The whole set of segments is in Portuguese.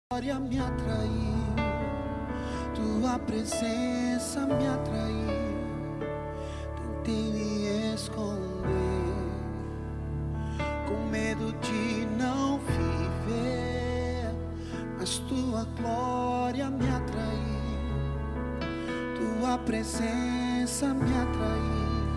glória me atraiu, tua presença me atraiu. Tentei me esconder, com medo de não viver, mas tua glória me atraiu, tua presença me atraiu.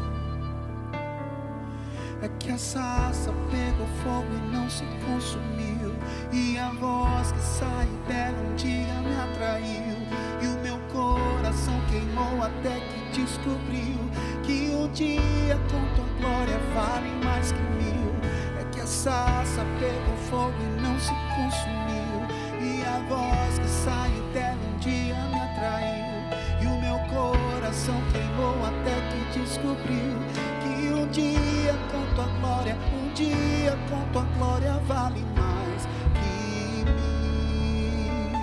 É que a sarça pegou fogo e não se consumiu, e a voz que saiu dela um dia me atraiu, e o meu coração queimou até que descobriu que um dia com tua glória vale mais que mil. É que a sarça pegou fogo e não se consumiu, e a voz que saiu dela um dia me atraiu, e o meu coração queimou até que descobriu que um dia com tua glória, um dia com tua glória vale mais que mil.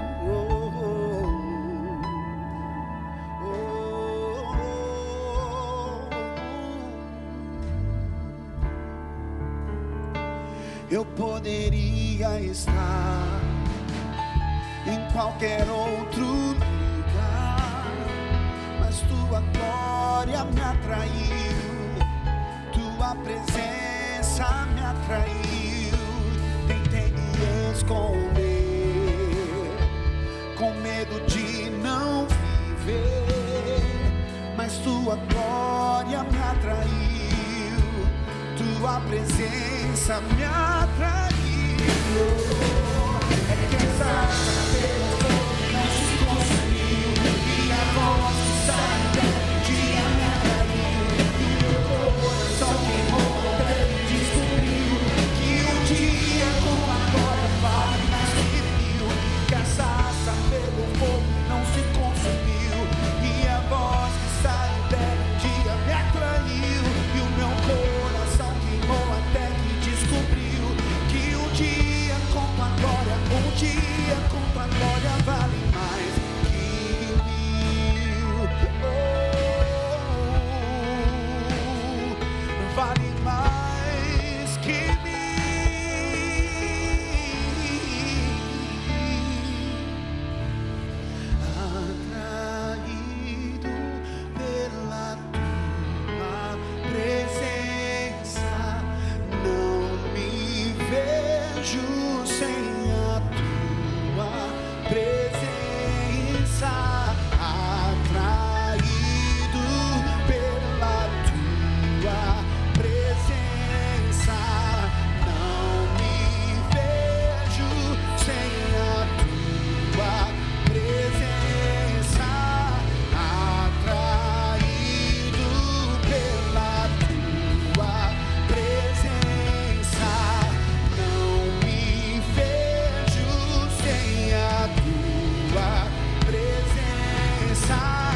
Eu poderia estar em qualquer outro lugar, mas tua glória me atraiu, tua presença me atraiu. Tentei me esconder, com medo de não viver, mas tua glória me atraiu, tua presença me atraiu. É que essa não se consumiu, e a voz que sai dentro dia me atraiu, e o meu coração queimou até que descobriu que um dia com a glória vale mais que mil. Que a sarça pegou fogo e não se consumiu, e a voz que saiu dela um dia me atraiu, e o meu coração queimou até que descobriu que um dia com tua glória, um dia com tua glória vale mais que mil. Vale mais que mil. Atraído pela tua presença, não me vejo sem a tua presença. Atraído pela tua presença, não me vejo sem a tua presença. Atraído pela tua presença, não me vejo sem a tua presença.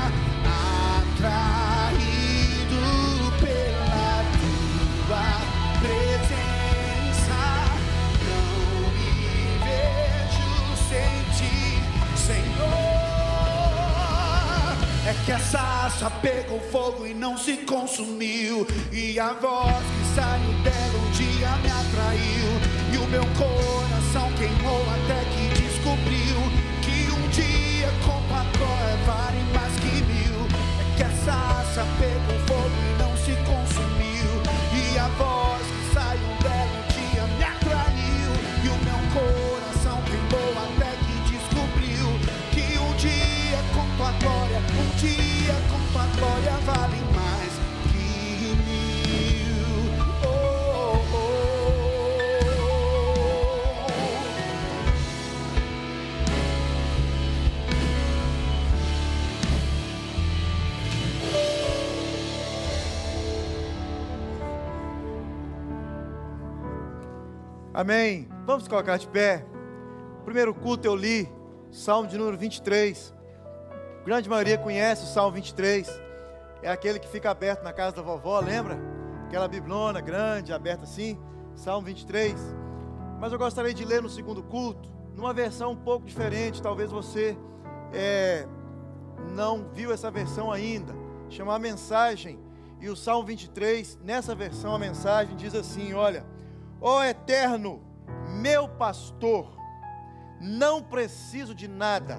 Atraído pela tua presença, não me vejo sem ti, Senhor. É que a sarça pegou fogo e não se consumiu, e a voz que saiu dela um dia me atraiu, e o meu coração queimou até que descobriu que um dia com tua glória vale mais que mil. É que a sarça pegou fogo e não se consumiu, e a voz que saiu dela um dia me atraiu, e o meu coração queimou até que descobriu que um dia com tua glória, um dia com tua glória vale mais que mil. Amém. Vamos colocar de pé. Primeiro culto eu li Salmo de número 23. A grande maioria conhece o Salmo 23. É aquele que fica aberto na casa da vovó, lembra? Aquela biblona grande, aberta assim. Salmo 23. Mas eu gostaria de ler no segundo culto, numa versão um pouco diferente. Talvez você não viu essa versão ainda. Chama a Mensagem. E o Salmo 23, nessa versão, a Mensagem diz assim: olha: ó Eterno, meu pastor, não preciso de nada.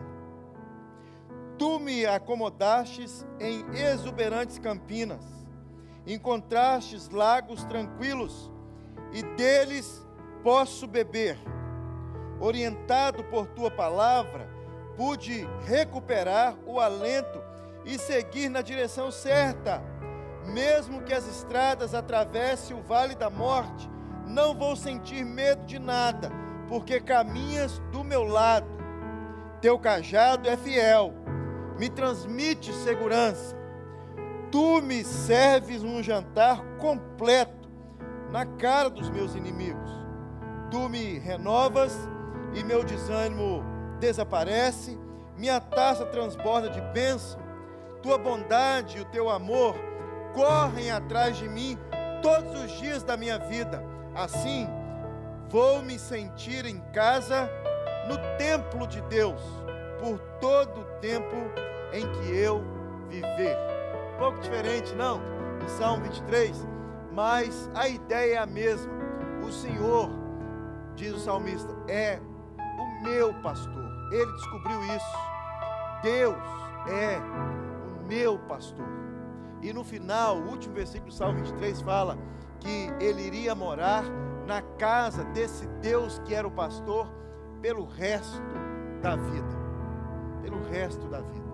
Tu me acomodastes em exuberantes campinas, encontrastes lagos tranquilos, e deles posso beber. Orientado por tua palavra, pude recuperar o alento e seguir na direção certa. Mesmo que as estradas atravessem o vale da morte, não vou sentir medo de nada, porque caminhas do meu lado. Teu cajado é fiel, me transmite segurança. Tu me serves um jantar completo na cara dos meus inimigos. Tu me renovas e meu desânimo desaparece, minha taça transborda de bênção. Tua bondade e o teu amor correm atrás de mim todos os dias da minha vida. Assim, vou me sentir em casa no templo de Deus, por todo o tempo em que eu viver. Um pouco diferente, não? No Salmo 23, mas a ideia é a mesma. O Senhor, diz o salmista, é o meu pastor. Ele descobriu isso. Deus é o meu pastor. E no final, o último versículo do Salmo 23 fala que ele iria morar na casa desse Deus que era o pastor pelo resto da vida. Pelo resto da vida.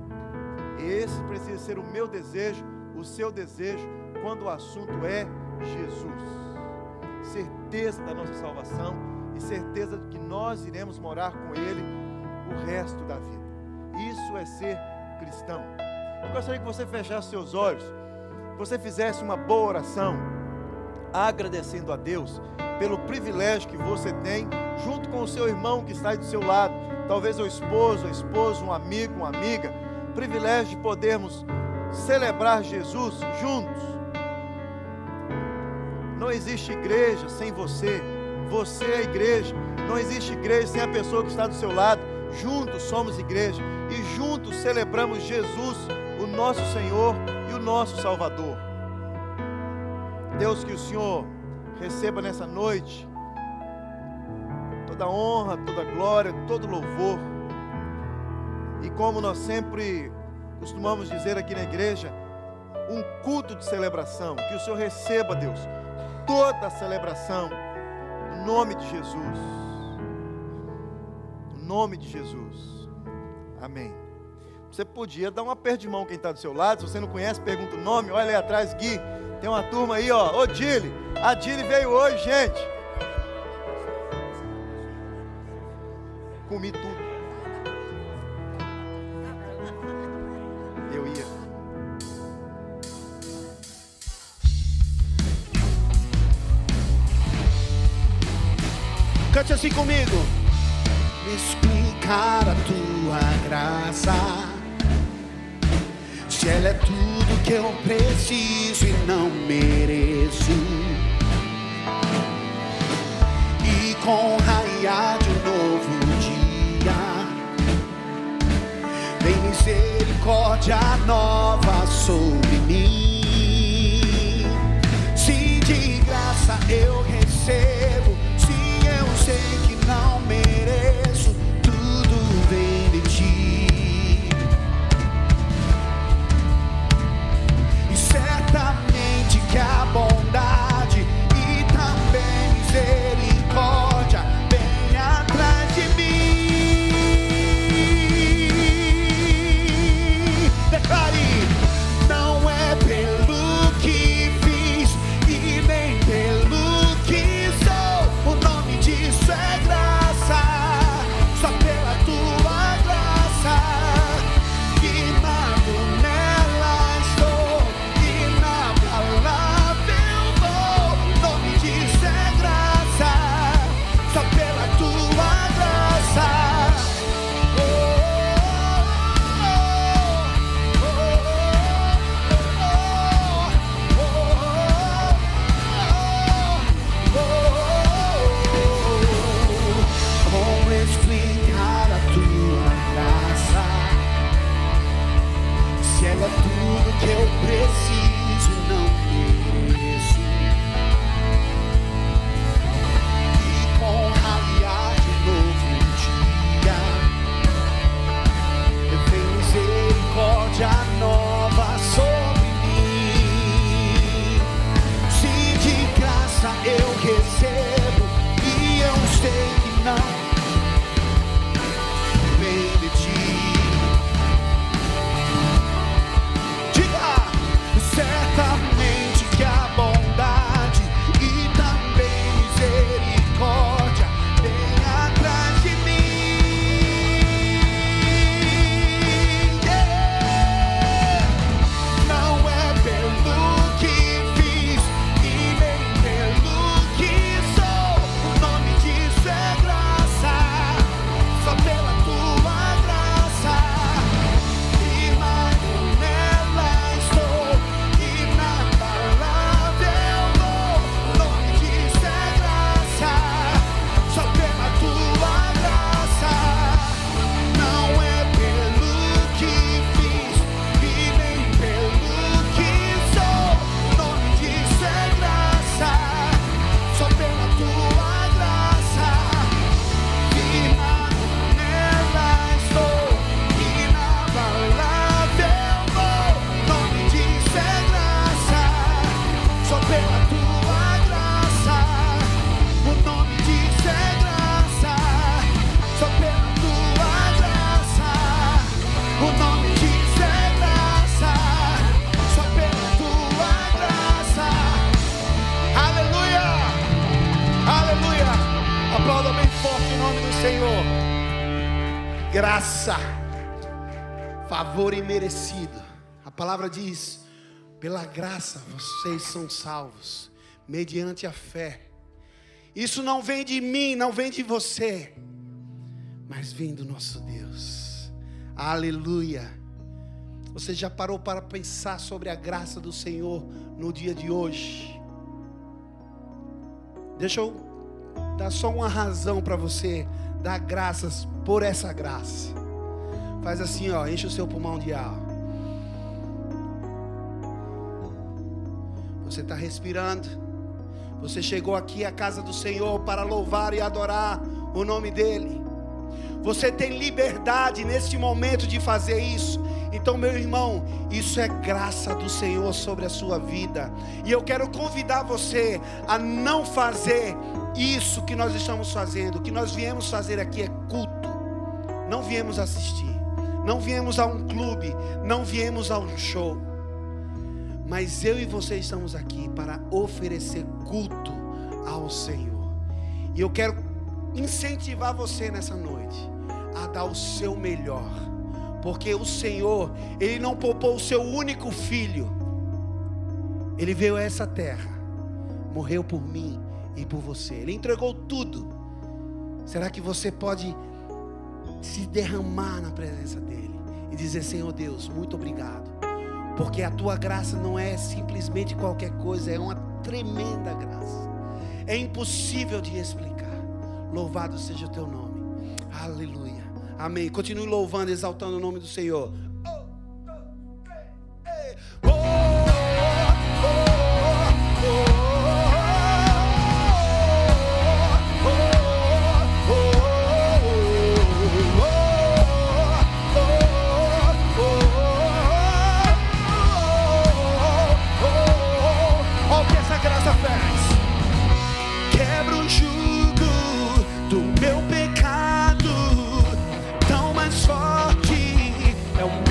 Esse precisa ser o meu desejo, o seu desejo, quando o assunto é Jesus. Certeza da nossa salvação e certeza de que nós iremos morar com Ele o resto da vida. Isso é ser cristão. Eu gostaria que você fechasse seus olhos, que você fizesse uma boa oração, agradecendo a Deus pelo privilégio que você tem, junto com o seu irmão que está aí do seu lado, talvez o esposo, a esposa, um amigo, uma amiga, privilégio de podermos celebrar Jesus juntos. Não existe igreja sem você, você é a igreja. Não existe igreja sem a pessoa que está do seu lado. Juntos somos igreja e juntos celebramos Jesus, o nosso Senhor e o nosso Salvador. Deus, que o Senhor receba nessa noite toda honra, toda glória, todo louvor. E como nós sempre costumamos dizer aqui na igreja, um culto de celebração. Que o Senhor receba, Deus, toda a celebração, no nome de Jesus. No nome de Jesus. Amém. Você podia dar um aperto de mão quem está do seu lado. Se você não conhece, pergunta o nome. Olha ali atrás, Gui. Tem uma turma aí, ó. Ô, Dili. A Dili veio hoje, gente. Comi tudo. Eu ia. Cante assim comigo. Me explicar a tua graça, se ela é tudo que eu preciso e não mereço. E com o raiar de um novo dia, vem misericórdia nova sobre mim. Se de graça eu recebo, se eu sei que não mereço, tudo vem de ti. E certamente que a bondade e também misericórdia vem atrás de mim. Declare: não Graça, favor imerecido. A palavra diz: pela graça vocês são salvos, mediante a fé. Isso não vem de mim, não vem de você, mas vem do nosso Deus. Aleluia. Você já parou para pensar sobre a graça do Senhor no dia de hoje? Deixa eu dar só uma razão para você dar graças por essa graça. Faz assim, ó, enche o seu pulmão de ar. Você está respirando. Você chegou aqui à casa do Senhor para louvar e adorar o nome dEle. Você tem liberdade neste momento de fazer isso. Então, meu irmão, isso é graça do Senhor sobre a sua vida. E eu quero convidar você a não fazer isso que nós estamos fazendo. O que nós viemos fazer aqui é culto. Não viemos assistir. Não viemos a um clube. Não viemos a um show. Mas eu e você estamos aqui para oferecer culto ao Senhor. E eu quero incentivar você nessa noite a dar o seu melhor. Porque o Senhor, Ele não poupou o seu único filho. Ele veio a essa terra, morreu por mim e por você. Ele entregou tudo. Será que você pode se derramar na presença dEle e dizer: Senhor Deus, muito obrigado, porque a Tua graça não é simplesmente qualquer coisa, é uma tremenda graça. É impossível de explicar. Louvado seja o Teu nome. Aleluia. Amém. Continue louvando, exaltando o nome do Senhor. Olha o que essa graça faz. Quebra o jugo do meu pecado. Tão mais forte é o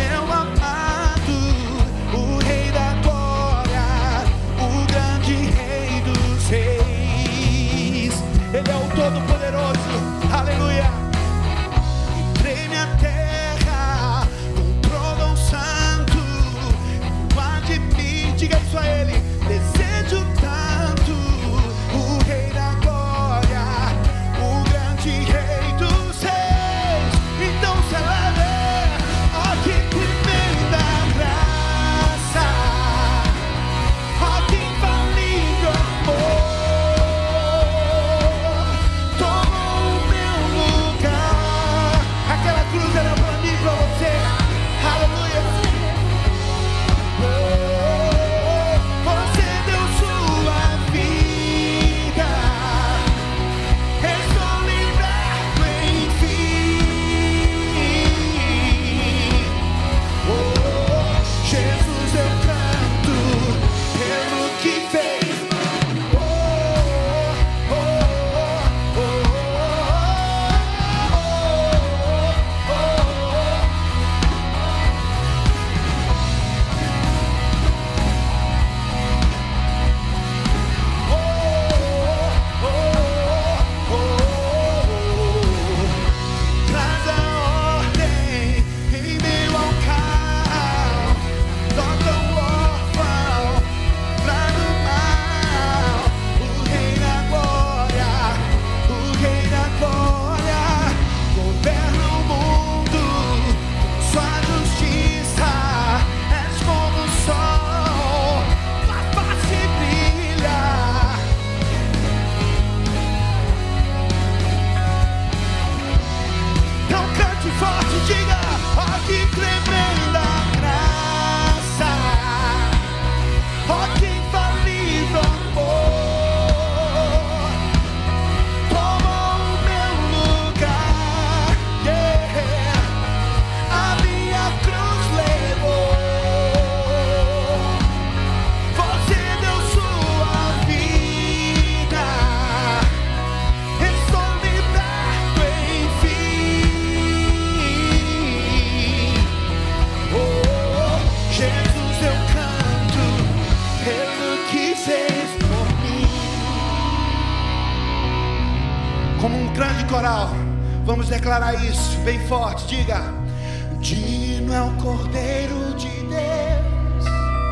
declarar isso bem forte, diga: digno é o Cordeiro de Deus,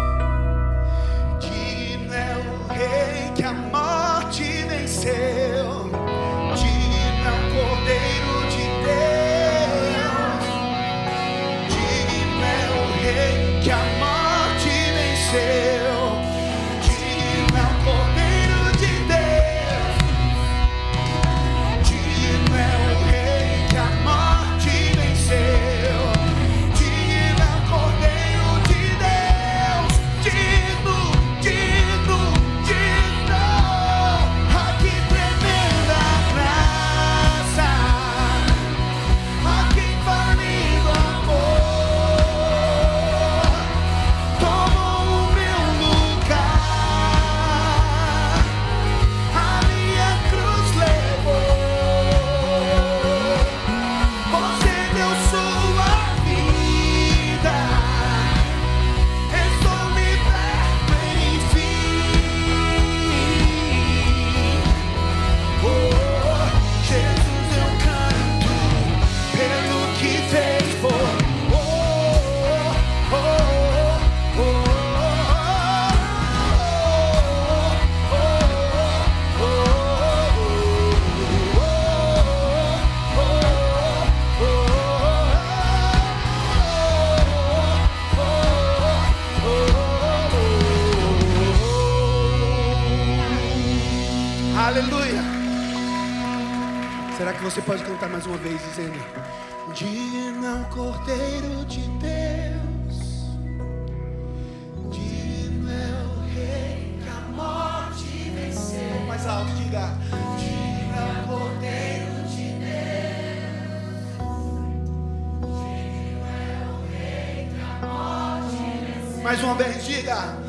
digno é o Rei que a morte venceu, digno é o Cordeiro de Deus, digno é o Rei que a morte venceu, digno é o Cordeiro de Deus, digno é o Rei que a morte venceu, digno é o Cordeiro de Deus, digno, digno, digno. Ah, que tremenda graça, ah, que infinito amor, tomou o meu lugar, a minha cruz levou. Você deu sua vida, estou liberto enfim. Oh, Jesus, eu canto pelo que fez por mim. Oh, oh, aleluia. Será que você pode cantar mais uma vez dizendo: digno é o Cordeiro de Deus, digno é o Rei que a morte venceu. Mais alto, diga: digno é o Cordeiro de Deus, digno é o Rei que a morte venceu. Mais uma vez, diga: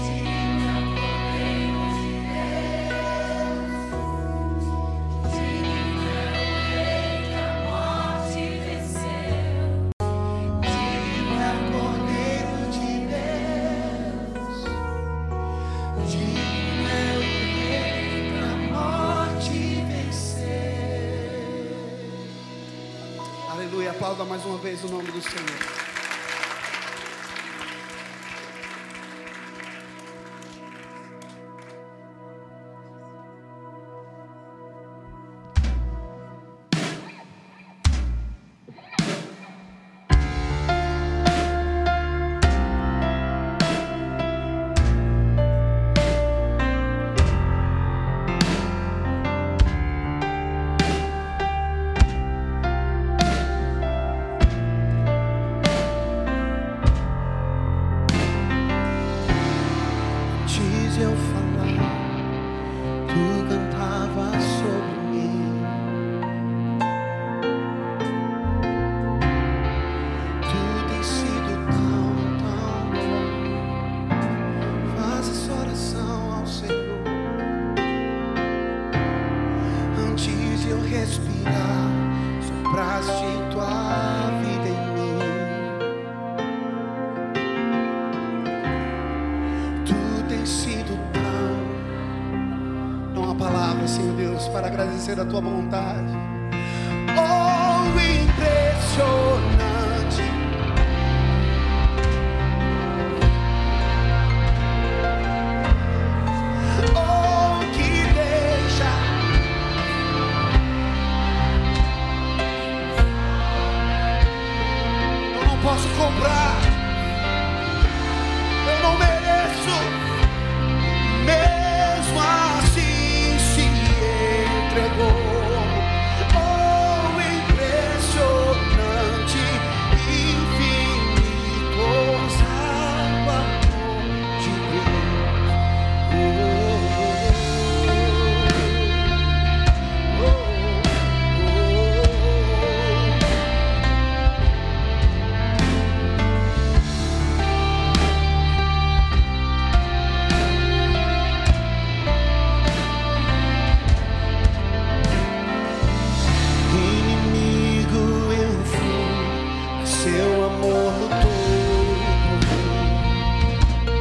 aleluia. Aplauda mais uma vez o nome do Senhor. Eu falar, tu cantava sobre mim, tu tens sido tão, tão bom. Faz essa oração ao Senhor. Antes de eu respirar, sopraste tua vida em mim. Sido tão, não há palavras, Senhor Deus, para agradecer a tua bondade. Oh, impressionante. Oh, que deixa. Eu não posso comprar, eu não mereço. Mesmo assim se entregou. Oh, impressionante, infinito, ousado amor de Deus. Oh, oh, oh, seu amor lutou por mim.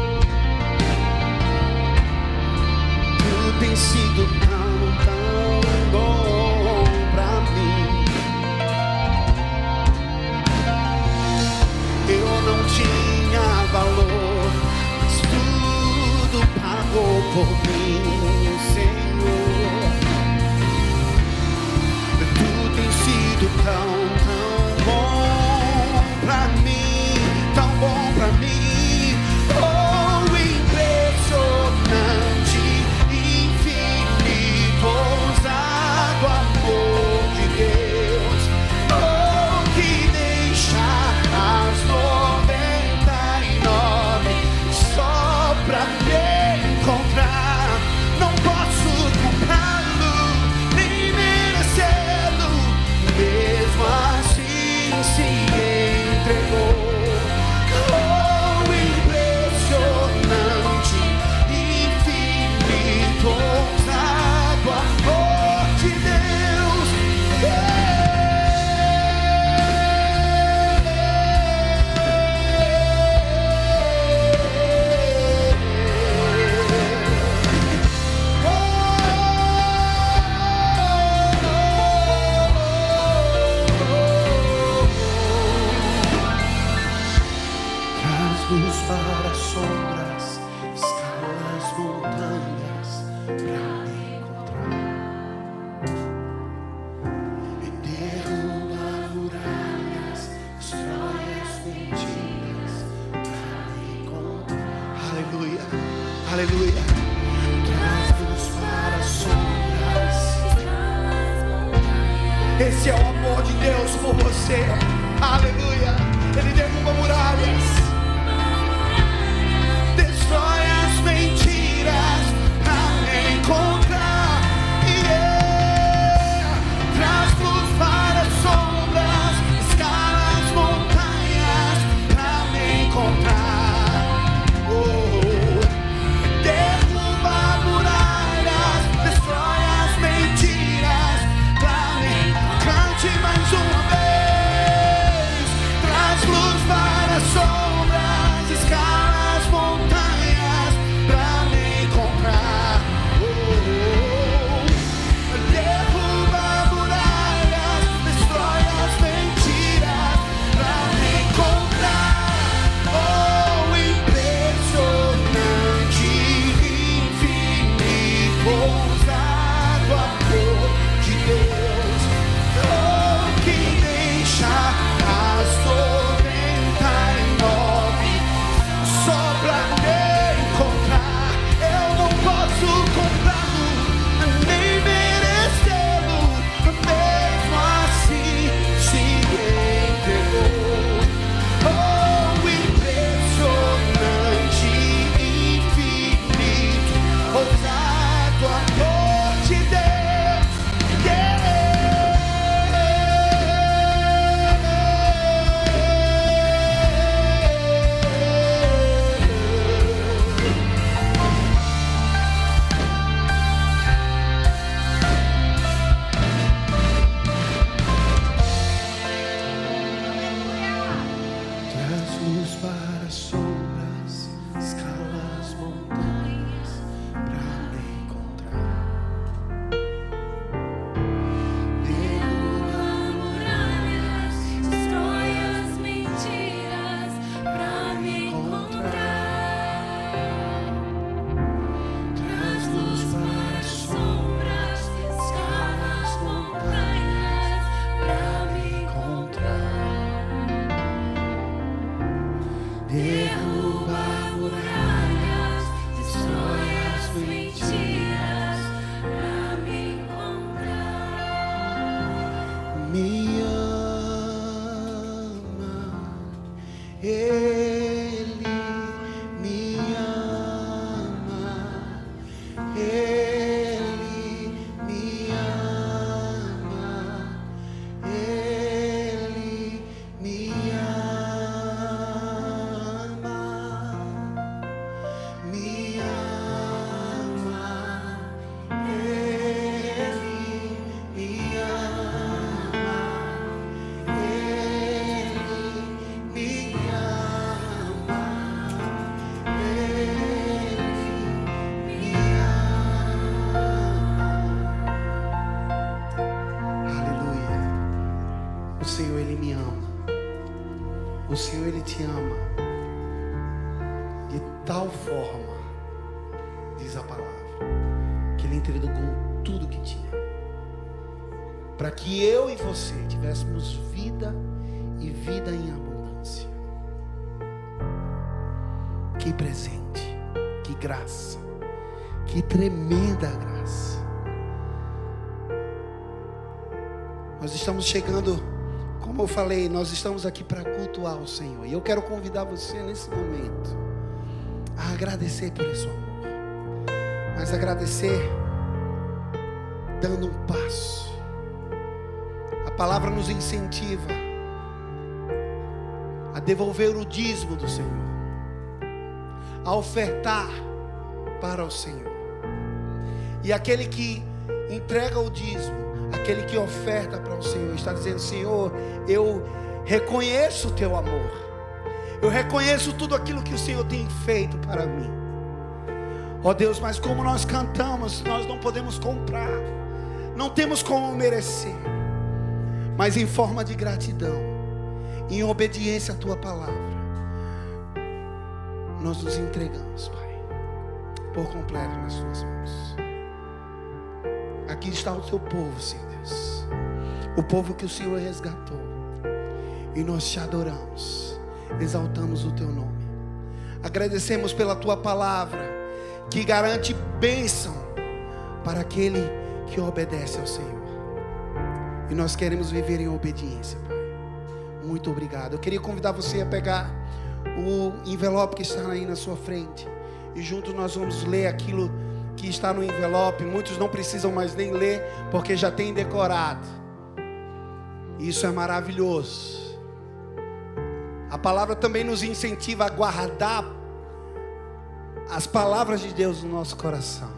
Tu tens sido tão, tão bom pra mim. Aleluia. Traz luz para as sombras. Esse é o amor de Deus por você. Aleluia. Ele derruba muralhas, destrói as mentiras para me encontrar. Yeah. Traz luz para as sombras, escala as montanhas para me encontrar. Oh. Derruba muralhas, destrói as mentiras para me encontrar. Cante mais uma vez. Traz luz para as sombras, escala as montanhas pra me encontrar. Oh, derruba muralhas, destrói as mentiras pra me encontrar. Oh, impressionante, infinito, ousado amor de Deus. Oh, que deixa as 99 só pra me encontrar. Eu não posso comprá-lo, nem merecê-lo, mesmo assim se entregou. Oh, impressionante, infinito, ousado amor de Deus. Traz luz para as sombras, escala as montanhas pra me encontrar. Derruba muralhas, destrói as mentiras pra me encontrar. Traz luz para as sombras, escala as montanhas pra me encontrar. Derruba muralhas, destrói as mentiras pra me encontrar. Me ama, Ele me ama, Ele me ama, Ele me ama, me ama, Ele me ama. Aleluia. O Senhor, Ele me ama. O Senhor, Ele te ama de tal forma, diz a palavra, que Ele entregou tudo que tinha, para que eu e você tivéssemos vida e vida em abundância. Que presente, que graça, que tremenda graça. Nós estamos chegando, como eu falei, nós estamos aqui para cultuar o Senhor. E eu quero convidar você nesse momento a agradecer por esse amor, mas agradecer dando um passo. A palavra nos incentiva a devolver o dízimo do Senhor, a ofertar para o Senhor. E aquele que entrega o dízimo, aquele que oferta para o Senhor, está dizendo: Senhor, eu reconheço o teu amor, eu reconheço tudo aquilo que o Senhor tem feito para mim. Ó Deus, mas como nós cantamos, nós não podemos comprar, não temos como merecer, mas em forma de gratidão, em obediência à tua palavra, nós nos entregamos, Pai, por completo nas tuas mãos. Aqui está o teu povo, Senhor Deus, o povo que o Senhor resgatou, e nós te adoramos, exaltamos o teu nome, agradecemos pela tua palavra, que garante bênção para aquele que obedece ao Senhor. E nós queremos viver em obediência, Pai. Muito obrigado. Eu queria convidar você a pegar o envelope que está aí na sua frente, e juntos nós vamos ler aquilo que está no envelope. Muitos não precisam mais nem ler, porque já tem decorado. Isso é maravilhoso. A palavra também nos incentiva a guardar as palavras de Deus no nosso coração,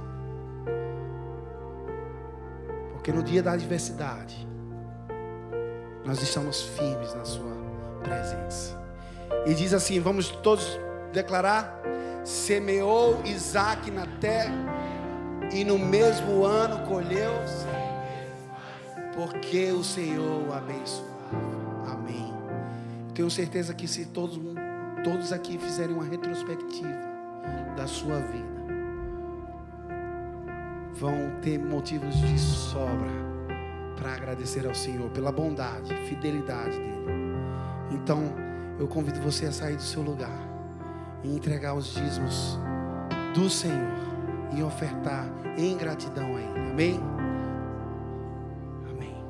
porque no dia da adversidade nós estamos firmes na sua presença. E diz assim, vamos todos declarar: semeou Isaac na terra, e no mesmo ano colheu, porque o Senhor o abençoava. Amém. Tenho certeza que se todos aqui fizerem uma retrospectiva da sua vida, vão ter motivos de sobra para agradecer ao Senhor pela bondade, fidelidade dele. Então eu convido você a sair do seu lugar e entregar os dízimos do Senhor e ofertar em gratidão a Ele. Amém? Amém.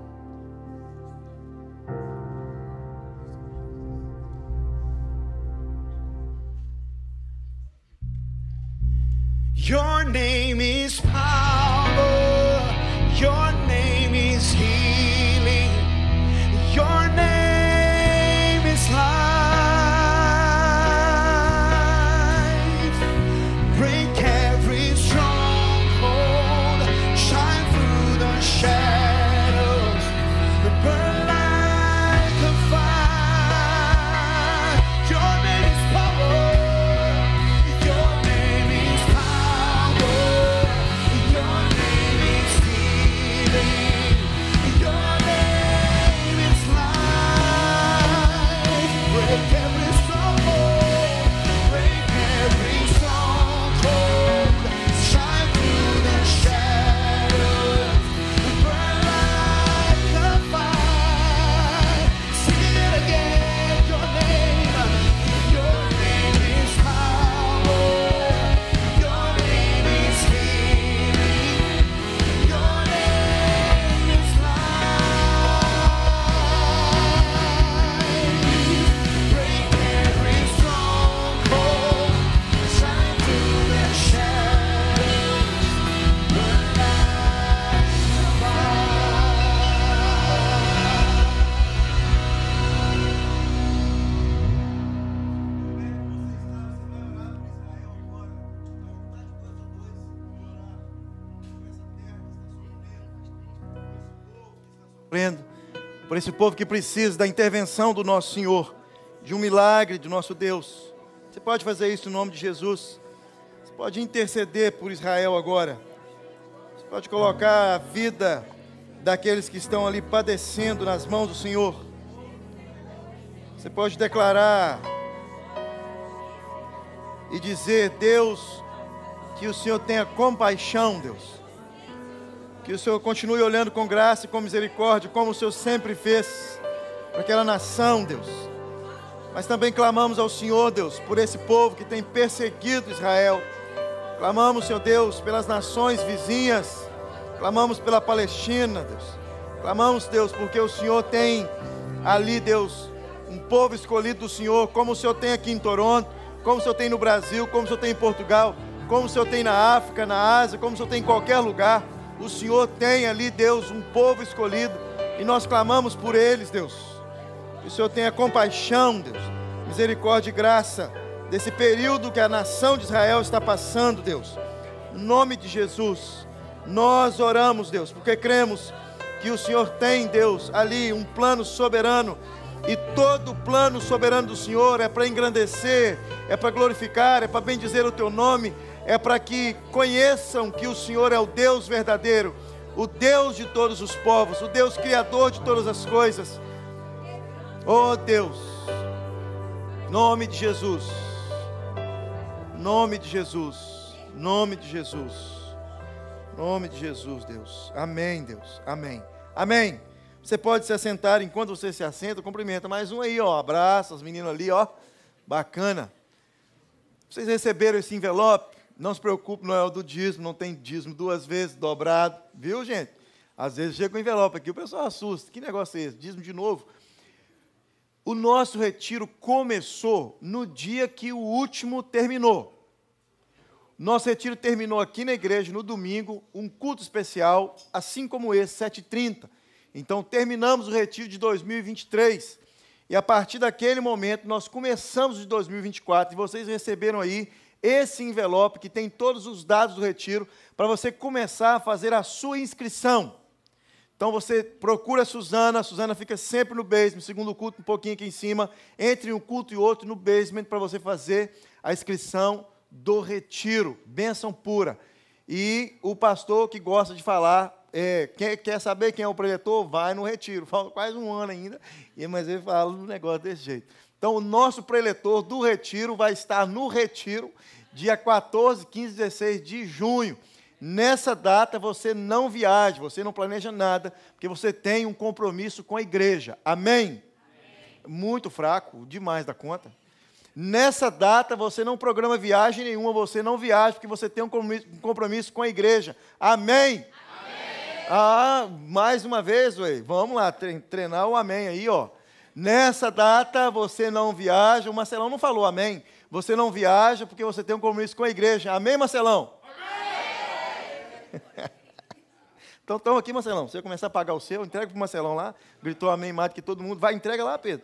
Your name is power. Your name is healing. Your name is life. Break every stronghold. Shine through the shadows. Burn like a fire. Your name is power. Your name is power. Your name is healing. Your name is life. Break every stronghold. Break every stronghold. Shine through the shadows. Burn like a fire. Sing it again. Your name is power. Your name is healing. Your name is life. Break every stronghold. Shine through the shadows. Burn like a Sofrendo por esse povo que precisa da intervenção do nosso Senhor, de um milagre do nosso Deus. Você pode fazer isso em nome de Jesus. Você pode interceder por Israel agora. Você pode colocar a vida daqueles que estão ali padecendo nas mãos do Senhor. Você pode declarar e dizer: Deus, que o Senhor tenha compaixão, Deus. Que o Senhor continue olhando com graça e com misericórdia, como o Senhor sempre fez para aquela nação, Deus. Mas também clamamos ao Senhor, Deus, por esse povo que tem perseguido Israel. Clamamos, Senhor Deus, pelas nações vizinhas. Clamamos pela Palestina, Deus. Clamamos, Deus, porque o Senhor tem ali, Deus, um povo escolhido do Senhor, como o Senhor tem aqui em Toronto, como o Senhor tem no Brasil, como o Senhor tem em Portugal, como o Senhor tem na África, na Ásia, como o Senhor tem em qualquer lugar. O Senhor tem ali, Deus, um povo escolhido, e nós clamamos por eles, Deus. Que o Senhor tenha compaixão, Deus, misericórdia e graça desse período que a nação de Israel está passando, Deus. Em nome de Jesus, nós oramos, Deus, porque cremos que o Senhor tem, Deus, ali um plano soberano, e todo plano soberano do Senhor é para engrandecer, é para glorificar, é para bendizer o Teu nome, é para que conheçam que o Senhor é o Deus verdadeiro, o Deus de todos os povos, o Deus criador de todas as coisas. Oh Deus, nome de Jesus, nome de Jesus, nome de Jesus, nome de Jesus, Deus. Amém, Deus, amém, amém. Você pode se assentar. Enquanto você se assenta, cumprimenta mais um aí, ó, abraça as meninas ali, ó, bacana. Vocês receberam esse envelope Não se preocupe, não é o do dízimo, não tem dízimo 2 vezes, dobrado. Viu, gente? Às vezes chega um envelope aqui, o pessoal assusta. Que negócio é esse? Dízimo de novo. O nosso retiro começou no dia que o último terminou. Nosso retiro terminou aqui na igreja no domingo, um culto especial, assim como esse, 7h30. Então, terminamos o retiro de 2023. E a partir daquele momento, nós começamos de 2024. E vocês receberam aí esse envelope que tem todos os dados do retiro para você começar a fazer a sua inscrição. Então, você procura a Suzana fica sempre no basement, segundo culto, um pouquinho aqui em cima, entre um culto e outro no basement, para você fazer a inscrição do retiro. Bênção pura. E o pastor que gosta de falar, quer saber quem é o preletor? Vai no retiro. Falta quase um ano ainda, mas ele fala um negócio desse jeito. Então, o nosso preletor do retiro vai estar no retiro, dia 14, 15, 16 de junho. Nessa data, você não viaja, você não planeja nada, porque você tem um compromisso com a igreja. Amém? Muito fraco, demais da conta. Nessa data, você não programa viagem nenhuma, você não viaja, porque você tem um compromisso com a igreja. Amém? Mais uma vez, vamos lá, treinar o amém aí, ó. Nessa data, você não viaja, o Marcelão não falou amém. Você não viaja, porque você tem um compromisso com a igreja. Amém, Marcelão? Então, estamos aqui, Marcelão. Você começar a pagar o seu, entrega para o Marcelão lá. Gritou amém mais do que todo mundo. Vai, entrega lá, Pedro.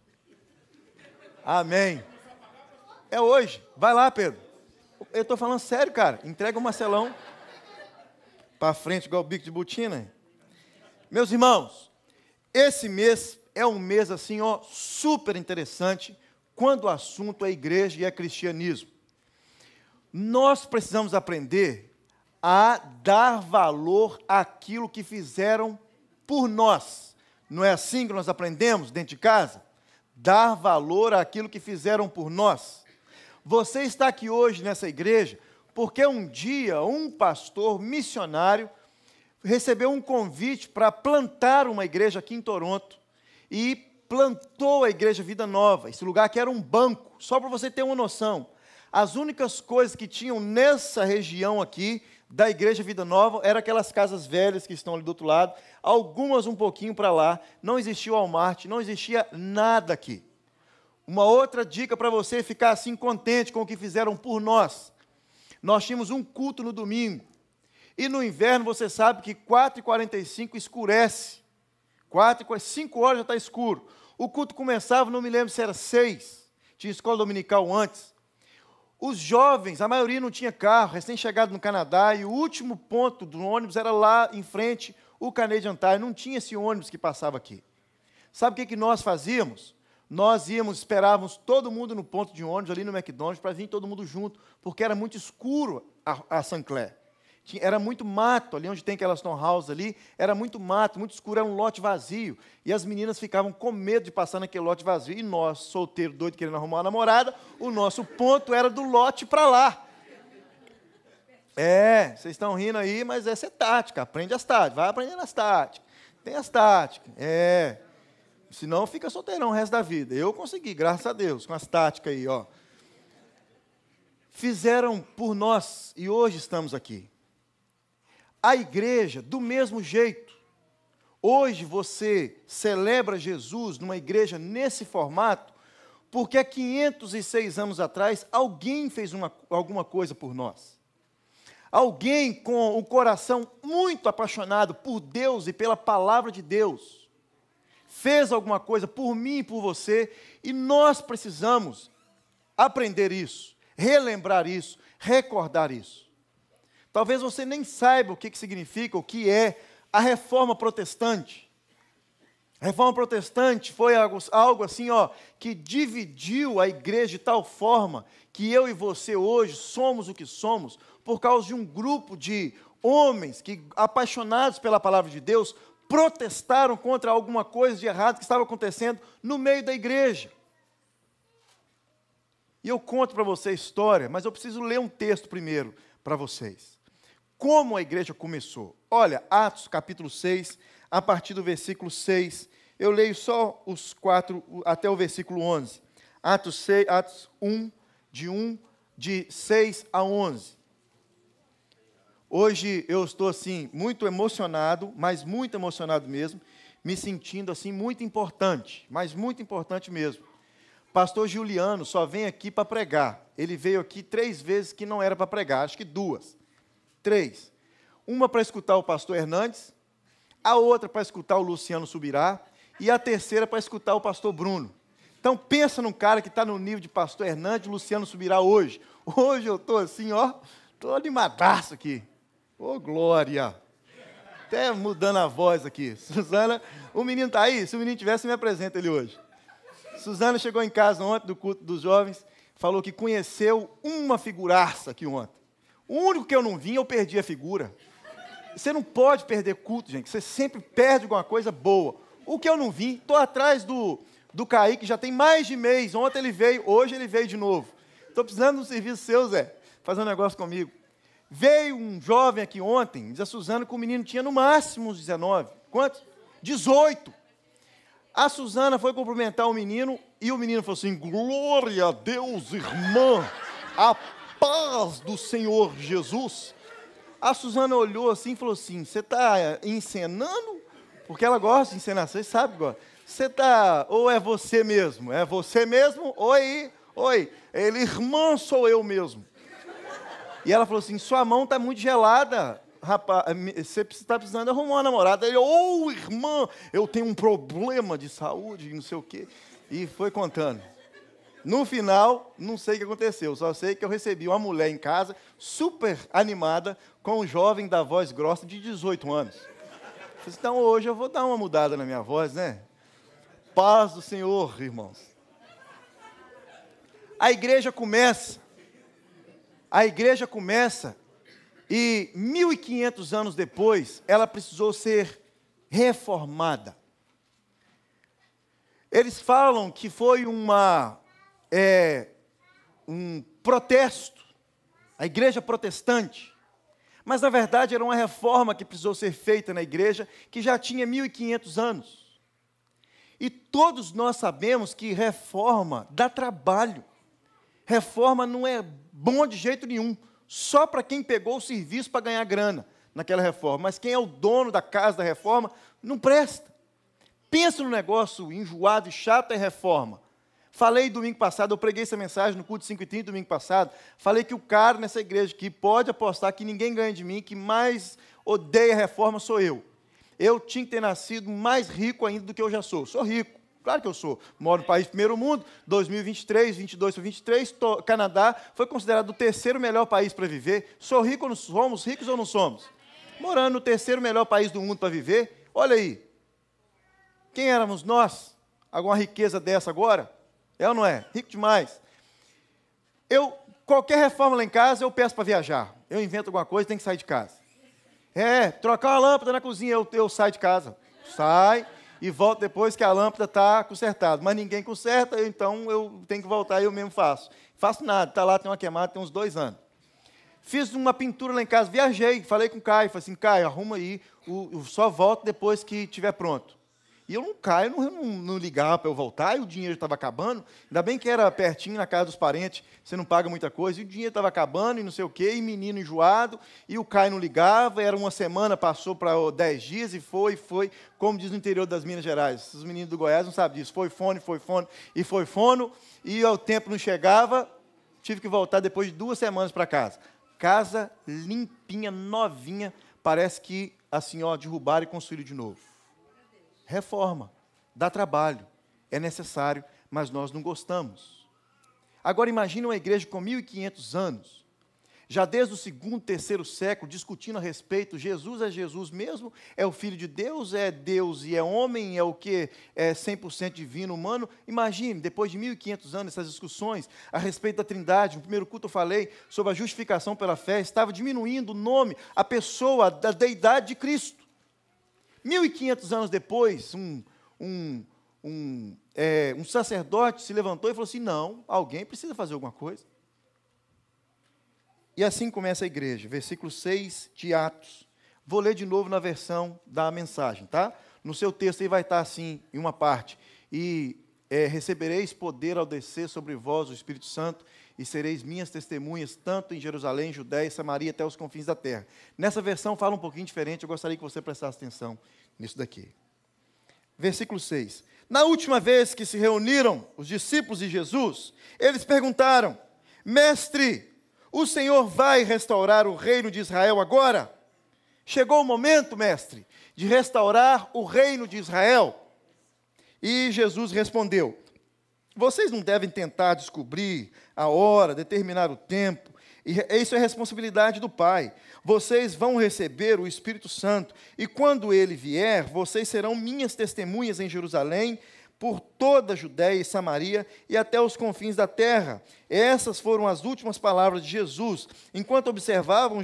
Amém. É hoje. Vai lá, Pedro. Eu estou falando sério, cara. Entrega o Marcelão para frente, igual o bico de botina. Meus irmãos, esse mês é um mês assim, ó, super interessante quando o assunto é igreja e é cristianismo. Nós precisamos aprender a dar valor àquilo que fizeram por nós. Não é assim que nós aprendemos dentro de casa? Dar valor àquilo que fizeram por nós. Você está aqui hoje nessa igreja porque um dia um pastor missionário recebeu um convite para plantar uma igreja aqui em Toronto e plantou a Igreja Vida Nova, esse lugar que era um banco, só para você ter uma noção. As únicas coisas que tinham nessa região aqui da Igreja Vida Nova eram aquelas casas velhas que estão ali do outro lado, algumas um pouquinho para lá, não existia o Walmart, não existia nada aqui. Uma outra dica para você ficar assim contente com o que fizeram por nós. Nós tínhamos um culto no domingo, e no inverno você sabe que 4h45 escurece, 5 horas já está escuro. O culto começava, não me lembro se era 6, tinha escola dominical antes. Os jovens, a maioria não tinha carro, recém-chegado no Canadá, e o último ponto do ônibus era lá em frente, o Canadian Tire, não tinha esse ônibus que passava aqui. Sabe o que nós fazíamos? Nós esperávamos todo mundo no ponto de ônibus, ali no McDonald's, para vir todo mundo junto, porque era muito escuro a St. Clair. Era muito mato, ali onde tem aquelas townhouse ali, era muito mato, muito escuro, era um lote vazio. E as meninas ficavam com medo de passar naquele lote vazio. E nós, solteiros, doidos, querendo arrumar uma namorada, o nosso ponto era do lote para lá. Vocês estão rindo aí, mas essa é tática, aprende as táticas, vai aprendendo as táticas. Tem as táticas, senão fica solteirão o resto da vida. Eu consegui, graças a Deus, com as táticas aí, ó. Fizeram por nós e hoje estamos aqui. A igreja, do mesmo jeito. Hoje você celebra Jesus numa igreja nesse formato, porque há 506 anos atrás, alguém fez alguma coisa por nós. Alguém com o coração muito apaixonado por Deus e pela palavra de Deus, fez alguma coisa por mim e por você, e nós precisamos aprender isso, relembrar isso, recordar isso. Talvez você nem saiba o que significa, o que é a Reforma Protestante. A Reforma Protestante foi algo assim, ó, que dividiu a igreja de tal forma que eu e você hoje somos o que somos por causa de um grupo de homens que, apaixonados pela palavra de Deus, protestaram contra alguma coisa de errado que estava acontecendo no meio da igreja. E eu conto para você a história, mas eu preciso ler um texto primeiro para vocês. Como a igreja começou? Olha, Atos capítulo 6, a partir do versículo 6, eu leio só os 4 até o versículo 11. Atos 1, de 6 a 11. Hoje eu estou assim muito emocionado, mas muito emocionado mesmo, me sentindo assim muito importante, mas muito importante mesmo. Pastor Juliano só vem aqui para pregar. Ele veio aqui 3 vezes que não era para pregar, acho que 2. 3. Uma para escutar o pastor Hernandes, a outra para escutar o Luciano Subirá e a terceira para escutar o pastor Bruno. Então pensa num cara que está no nível de pastor Hernandes, Luciano Subirá hoje. Hoje eu estou assim, ó, estou animadaço aqui. Ô, glória! Até mudando a voz aqui. Suzana, o menino está aí? Se o menino tivesse, me apresenta ele hoje. Suzana chegou em casa ontem, do culto dos jovens, falou que conheceu uma figuraça aqui ontem. O único que eu não vim, eu perdi a figura. Você não pode perder culto, gente. Você sempre perde alguma coisa boa. O que eu não vim, estou atrás do Kaique, já tem mais de mês. Ontem ele veio, hoje ele veio de novo. Estou precisando de um serviço seu, Zé, fazer um negócio comigo. Veio um jovem aqui ontem, diz a Suzana que o menino tinha no máximo uns 19. Quantos? 18. A Suzana foi cumprimentar o menino e o menino falou assim: glória a Deus, irmã, a paz do Senhor Jesus. A Suzana olhou assim e falou assim: você está encenando? Porque ela gosta de encenação, você sabe, gosta. Você está, ou é você mesmo? É você mesmo? Oi. Ele, irmã, sou eu mesmo. E ela falou assim: sua mão está muito gelada, rapaz, você está precisando arrumar uma namorada. Ele, irmã, eu tenho um problema de saúde, não sei o quê. E foi contando. No final, não sei o que aconteceu, só sei que eu recebi uma mulher em casa, super animada, com um jovem da voz grossa de 18 anos. Eu falei, então hoje eu vou dar uma mudada na minha voz, né? Paz do Senhor, irmãos. A igreja começa e 1.500 anos depois, ela precisou ser reformada. Eles falam que foi um protesto, a igreja protestante, mas na verdade era uma reforma que precisou ser feita na igreja, que já tinha 1.500 anos. E todos nós sabemos que reforma dá trabalho. Reforma não é bom de jeito nenhum, só para quem pegou o serviço para ganhar grana naquela reforma. Mas quem é o dono da casa da reforma, não presta. Pensa no negócio enjoado e chato, é reforma. Falei domingo passado, eu preguei essa mensagem no culto 5h30 domingo passado, falei que o cara nessa igreja que pode apostar que ninguém ganha de mim, que mais odeia a reforma sou eu. Eu tinha que ter nascido mais rico ainda do que eu já sou. Sou rico. Claro que eu sou. Moro no país primeiro mundo, 2023, 22 para 23, Canadá foi considerado o 3º melhor país para viver. Sou rico ou não somos? Ricos ou não somos? Morando no 3º melhor país do mundo para viver. Olha aí. Quem éramos nós? Alguma riqueza dessa agora? É ou não é? Rico demais. Qualquer reforma lá em casa, eu peço para viajar. Eu invento alguma coisa, tem que sair de casa. Trocar uma lâmpada na cozinha, eu saio de casa. Sai. E volto depois que a lâmpada está consertada. Mas ninguém conserta, então eu tenho que voltar e eu mesmo faço. Faço nada, está lá, tem uma queimada, tem uns 2 anos. Fiz uma pintura lá em casa, viajei, falei com o Caio, falei assim, Caio, arruma aí, só volto depois que estiver pronto. E eu não ligava para eu voltar, e o dinheiro estava acabando. Ainda bem que era pertinho, na casa dos parentes, você não paga muita coisa, e o dinheiro estava acabando, e não sei o quê, e menino enjoado, e o Caio não ligava, era uma semana, passou para 10 dias, e foi, como diz no interior das Minas Gerais. Os meninos do Goiás não sabem disso, foi fono, e o tempo não chegava, tive que voltar depois de 2 semanas para casa. Casa limpinha, novinha, parece que assim, derrubaram e construíram de novo. Reforma, dá trabalho, é necessário, mas nós não gostamos. Agora imagine uma igreja com 1.500 anos, já desde o 2º, 3º século, discutindo a respeito, Jesus é Jesus mesmo? É o Filho de Deus? É Deus e é homem? É o que? É 100% divino, humano? Imagine, depois de 1.500 anos, essas discussões a respeito da Trindade. No primeiro culto eu falei sobre a justificação pela fé, estava diminuindo o nome, a pessoa da deidade de Cristo. 1.500 anos depois, um sacerdote se levantou e falou assim, não, alguém precisa fazer alguma coisa. E assim começa a igreja, versículo 6 de Atos. Vou ler de novo na versão da mensagem, tá? No seu texto aí vai estar assim, em uma parte. E recebereis poder ao descer sobre vós o Espírito Santo, e sereis minhas testemunhas, tanto em Jerusalém, Judéia e Samaria, até os confins da terra. Nessa versão fala um pouquinho diferente, eu gostaria que você prestasse atenção nisso daqui. Versículo 6. Na última vez que se reuniram os discípulos de Jesus, eles perguntaram: Mestre, o Senhor vai restaurar o reino de Israel agora? Chegou o momento, mestre, de restaurar o reino de Israel? E Jesus respondeu: vocês não devem tentar descobrir a hora, determinar o tempo. Isso é responsabilidade do Pai. Vocês vão receber o Espírito Santo, e quando ele vier, vocês serão minhas testemunhas em Jerusalém, por toda a Judéia e Samaria e até os confins da terra. Essas foram as últimas palavras de Jesus. Enquanto observavam,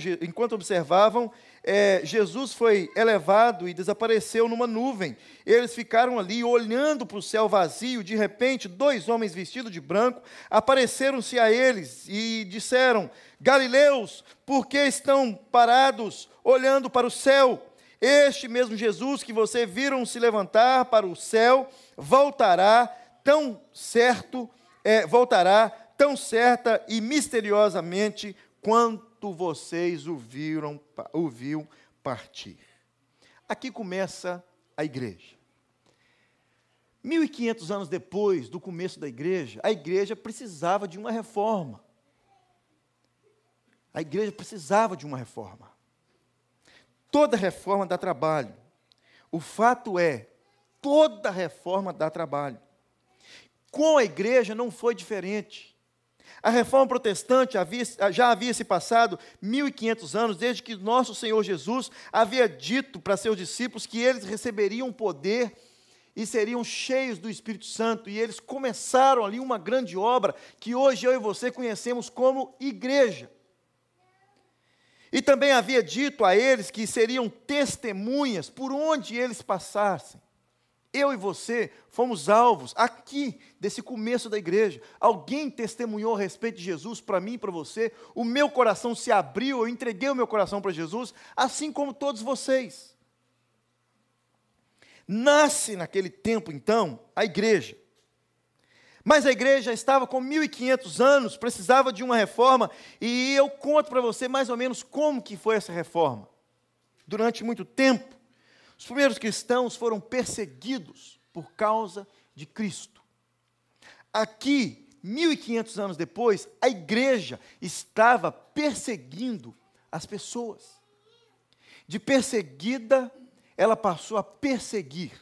Jesus foi elevado e desapareceu numa nuvem. Eles ficaram ali olhando para o céu vazio. De repente, 2 homens vestidos de branco apareceram-se a eles e disseram: Galileus, por que estão parados olhando para o céu? Este mesmo Jesus que vocês viram se levantar para o céu voltará tão certa e misteriosamente quanto vocês o viu partir. Aqui começa a igreja. 1500 anos depois do começo da igreja, a igreja precisava de uma reforma. A igreja precisava de uma reforma. Toda reforma dá trabalho. O fato é, toda reforma dá trabalho. Com a igreja não foi diferente. A reforma protestante já havia se passado 1500 anos, desde que nosso Senhor Jesus havia dito para seus discípulos que eles receberiam poder e seriam cheios do Espírito Santo. E eles começaram ali uma grande obra que hoje eu e você conhecemos como igreja. E também havia dito a eles que seriam testemunhas por onde eles passassem. Eu e você fomos alvos aqui desse começo da igreja. Alguém testemunhou a respeito de Jesus para mim e para você. O meu coração se abriu, eu entreguei o meu coração para Jesus, assim como todos vocês. Nasce naquele tempo, então, a igreja. Mas a igreja estava com 1500 anos, precisava de uma reforma, e eu conto para você mais ou menos como que foi essa reforma. Durante muito tempo, os primeiros cristãos foram perseguidos por causa de Cristo. Aqui, 1500 anos depois, a igreja estava perseguindo as pessoas. De perseguida, ela passou a perseguir.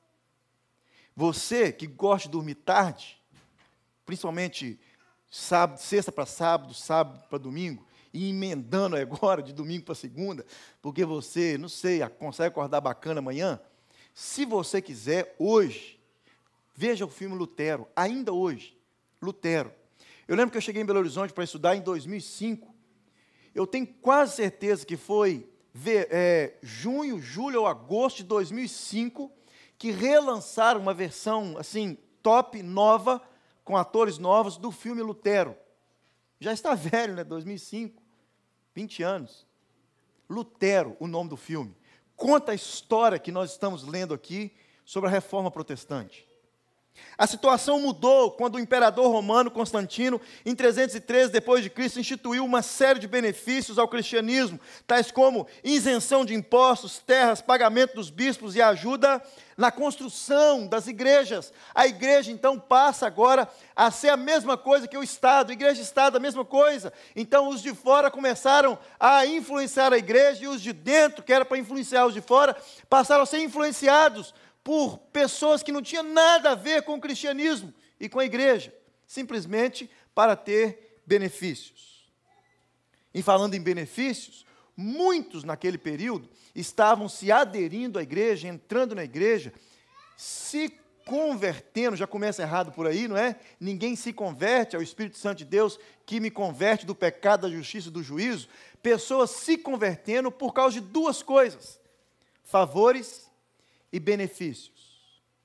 Você que gosta de dormir tarde, principalmente sábado, sexta para sábado, sábado para domingo, e emendando agora de domingo para segunda, porque você, não sei, consegue acordar bacana amanhã. Se você quiser, hoje, veja o filme Lutero, ainda hoje, Lutero. Eu lembro que eu cheguei em Belo Horizonte para estudar em 2005, eu tenho quase certeza que foi junho, julho ou agosto de 2005, que relançaram uma versão, assim, top, nova, com atores novos, do filme Lutero. Já está velho, né? 2005, 20 anos. Lutero, o nome do filme. Conta a história que nós estamos lendo aqui sobre a reforma protestante. A situação mudou quando o imperador romano Constantino, em 313 depois de Cristo, instituiu uma série de benefícios ao cristianismo, tais como isenção de impostos, terras, pagamento dos bispos e ajuda na construção das igrejas. A igreja, então, passa agora a ser a mesma coisa que o Estado. Igreja e Estado, a mesma coisa. Então, os de fora começaram a influenciar a igreja, e os de dentro, que era para influenciar os de fora, passaram a ser influenciados por pessoas que não tinham nada a ver com o cristianismo e com a igreja, simplesmente para ter benefícios. E falando em benefícios, muitos naquele período estavam se aderindo à igreja, entrando na igreja, se convertendo. Já começa errado por aí, não é? Ninguém se converte ao Espírito Santo de Deus, que me converte do pecado, da justiça e do juízo. Pessoas se convertendo por causa de 2 coisas: favores e benefícios.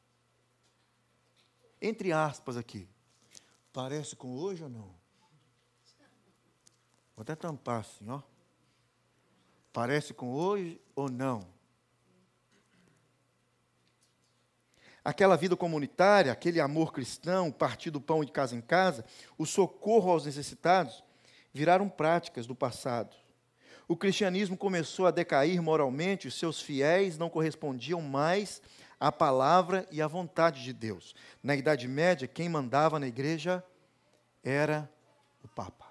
Entre aspas aqui. Parece com hoje ou não? Vou até tampar assim, ó. Parece com hoje ou não? Aquela vida comunitária, aquele amor cristão, partir do pão de casa em casa, o socorro aos necessitados, viraram práticas do passado. O cristianismo começou a decair moralmente, os seus fiéis não correspondiam mais à palavra e à vontade de Deus. Na Idade Média, quem mandava na igreja era o Papa.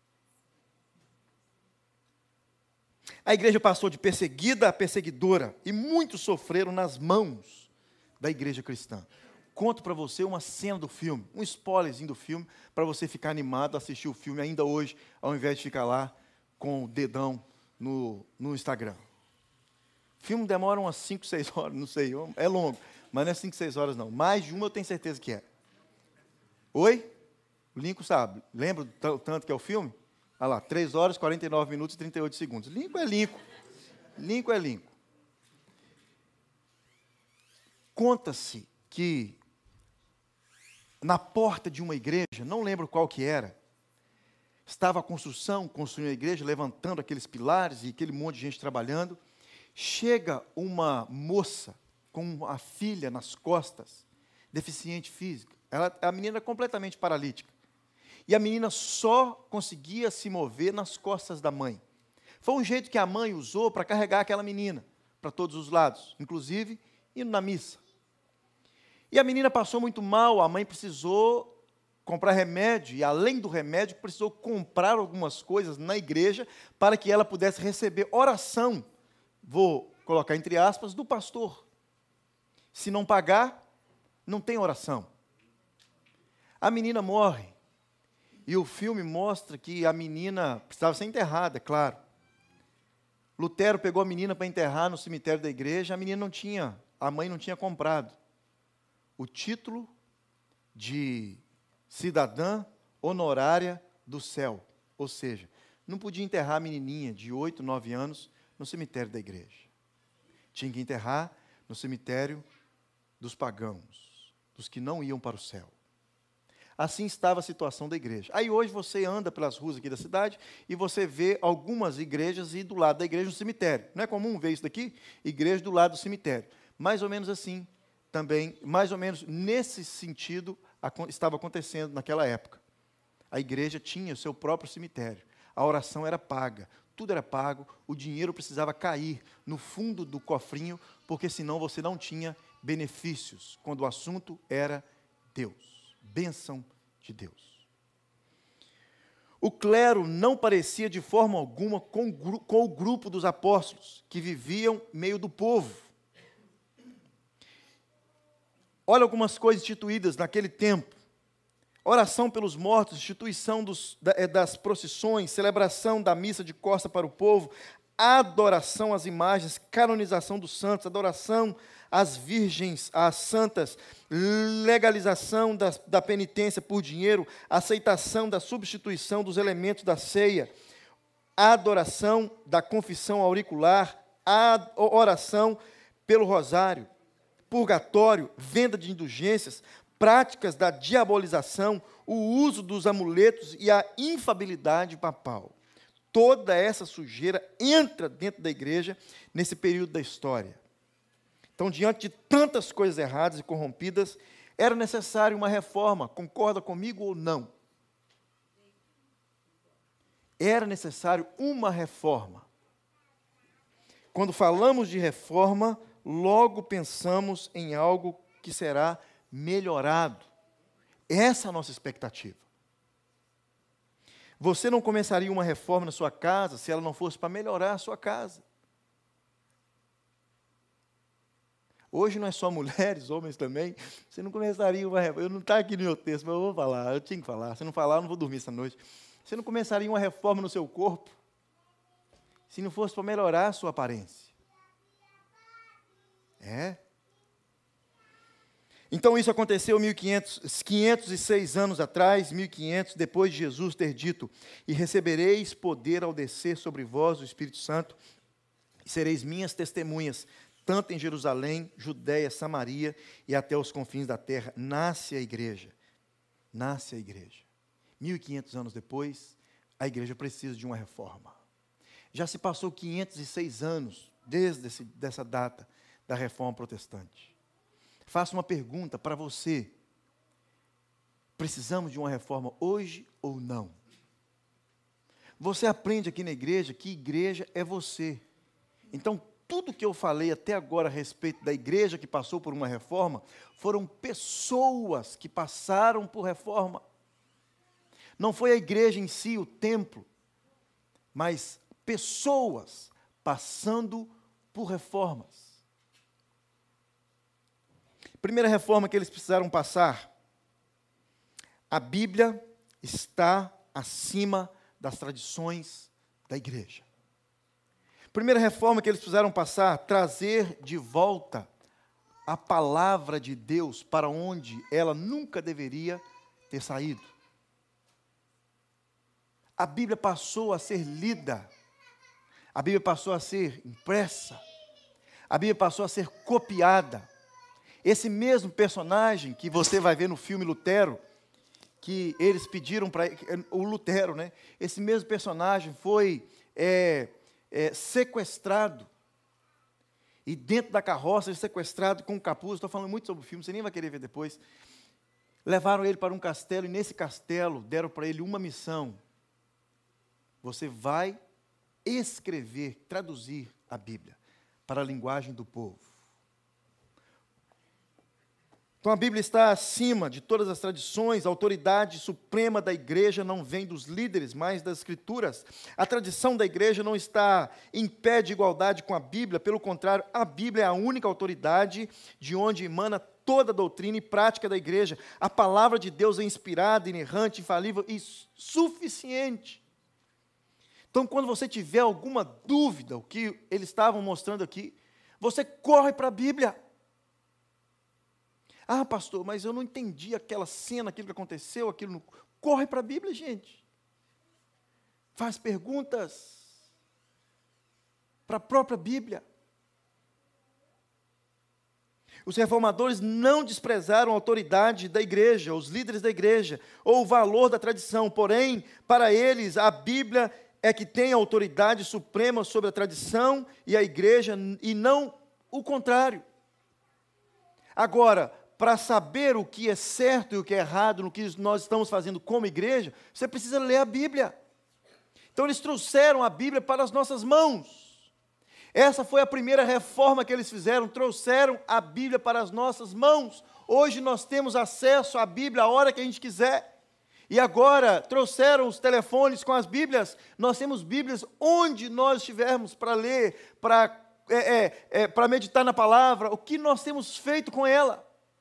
A igreja passou de perseguida a perseguidora, e muitos sofreram nas mãos da igreja cristã. Conto para você uma cena do filme, um spoilerzinho do filme, para você ficar animado a assistir o filme ainda hoje, ao invés de ficar lá com o dedão no Instagram. O filme demora umas 5, 6 horas, não sei, é longo, mas não é 5, 6 horas não. Mais de uma eu tenho certeza que é. Oi? O Lincoln sabe. Lembra do tanto que é o filme? Olha lá, 3 horas, 49 minutos e 38 segundos. Lincoln é Lincoln. Lincoln é Lincoln. Conta-se que na porta de uma igreja, não lembro qual que era, estava a construindo a igreja, levantando aqueles pilares e aquele monte de gente trabalhando. Chega uma moça com a filha nas costas, deficiente física. A menina completamente paralítica. E a menina só conseguia se mover nas costas da mãe. Foi um jeito que a mãe usou para carregar aquela menina para todos os lados, inclusive indo na missa. E a menina passou muito mal, a mãe precisou comprar remédio, e além do remédio, precisou comprar algumas coisas na igreja para que ela pudesse receber oração, vou colocar entre aspas, do pastor. Se não pagar, não tem oração. A menina morre, e o filme mostra que a menina precisava ser enterrada, é claro. Lutero pegou a menina para enterrar no cemitério da igreja, a mãe não tinha comprado o título de cidadã honorária do céu. Ou seja, não podia enterrar a menininha de 8, 9 anos no cemitério da igreja. Tinha que enterrar no cemitério dos pagãos, dos que não iam para o céu. Assim estava a situação da igreja. Aí hoje você anda pelas ruas aqui da cidade e você vê algumas igrejas e do lado da igreja um cemitério. Não é comum ver isso daqui? Igreja do lado do cemitério. Mais ou menos assim também, mais ou menos nesse sentido, estava acontecendo naquela época. A igreja tinha o seu próprio cemitério. A oração era paga, tudo era pago, o dinheiro precisava cair no fundo do cofrinho, porque senão você não tinha benefícios, quando o assunto era Deus, bênção de Deus. O clero não parecia de forma alguma com o grupo dos apóstolos, que viviam meio do povo. Olha algumas coisas instituídas naquele tempo. Oração pelos mortos, instituição das procissões, celebração da missa de costa para o povo, adoração às imagens, canonização dos santos, adoração às virgens, às santas, legalização da penitência por dinheiro, aceitação da substituição dos elementos da ceia, adoração da confissão auricular, oração pelo rosário, purgatório, venda de indulgências, práticas da diabolização, o uso dos amuletos e a infabilidade papal. Toda essa sujeira entra dentro da igreja nesse período da história. Então, diante de tantas coisas erradas e corrompidas, era necessário uma reforma. Concorda comigo ou não? Era necessário uma reforma. Quando falamos de reforma, logo pensamos em algo que será melhorado. Essa é a nossa expectativa. Você não começaria uma reforma na sua casa se ela não fosse para melhorar a sua casa. Hoje não é só mulheres, homens também. Você não começaria uma reforma. Eu não está aqui no meu texto, mas eu vou falar. Eu tinha que falar. Se não falar, eu não vou dormir essa noite. Você não começaria uma reforma no seu corpo se não fosse para melhorar a sua aparência. É? Então isso aconteceu 506 anos atrás, 1500, depois de Jesus ter dito: e recebereis poder ao descer sobre vós o Espírito Santo, e sereis minhas testemunhas, tanto em Jerusalém, Judéia, Samaria e até os confins da terra. Nasce a igreja. Nasce a igreja. 1500 anos depois, a igreja precisa de uma reforma. Já se passou 506 anos desde essa data da reforma protestante. Faço uma pergunta para você. Precisamos de uma reforma hoje ou não? Você aprende aqui na igreja que igreja é você. Então, tudo que eu falei até agora a respeito da igreja que passou por uma reforma, foram pessoas que passaram por reforma. Não foi a igreja em si, o templo, mas pessoas passando por reformas. Primeira reforma que eles precisaram passar: a Bíblia está acima das tradições da igreja. Primeira reforma que eles precisaram passar: trazer de volta a palavra de Deus para onde ela nunca deveria ter saído. A Bíblia passou a ser lida, a Bíblia passou a ser impressa, a Bíblia passou a ser copiada. Esse mesmo personagem que você vai ver no filme Lutero, que eles pediram para o Lutero, né? Esse mesmo personagem foi sequestrado, e dentro da carroça, ele sequestrado com um capuz. Estou falando muito sobre o filme, você nem vai querer ver depois. Levaram ele para um castelo, e nesse castelo deram para ele uma missão: você vai escrever, traduzir a Bíblia para a linguagem do povo. Então a Bíblia está acima de todas as tradições. A autoridade suprema da igreja não vem dos líderes, mas das Escrituras. A tradição da igreja não está em pé de igualdade com a Bíblia. Pelo contrário, a Bíblia é a única autoridade de onde emana toda a doutrina e prática da igreja. A palavra de Deus é inspirada, inerrante, infalível e suficiente. Então, quando você tiver alguma dúvida, o que eles estavam mostrando aqui, você corre para a Bíblia. Ah, pastor, mas eu não entendi aquela cena, aquilo que aconteceu, aquilo. Não... Corre para a Bíblia, gente. Faz perguntas para a própria Bíblia. Os reformadores não desprezaram a autoridade da igreja, os líderes da igreja, ou o valor da tradição. Porém, para eles, a Bíblia é que tem a autoridade suprema sobre a tradição e a igreja, e não o contrário. Agora, para saber o que é certo e o que é errado no que nós estamos fazendo como igreja, você precisa ler a Bíblia. Então eles trouxeram a Bíblia para as nossas mãos. Essa foi a primeira reforma que eles fizeram, trouxeram a Bíblia para as nossas mãos. Hoje nós temos acesso à Bíblia a hora que a gente quiser. E agora trouxeram os telefones com as Bíblias. Nós temos Bíblias onde nós estivermos para ler, para meditar na palavra. O que nós temos feito com ela?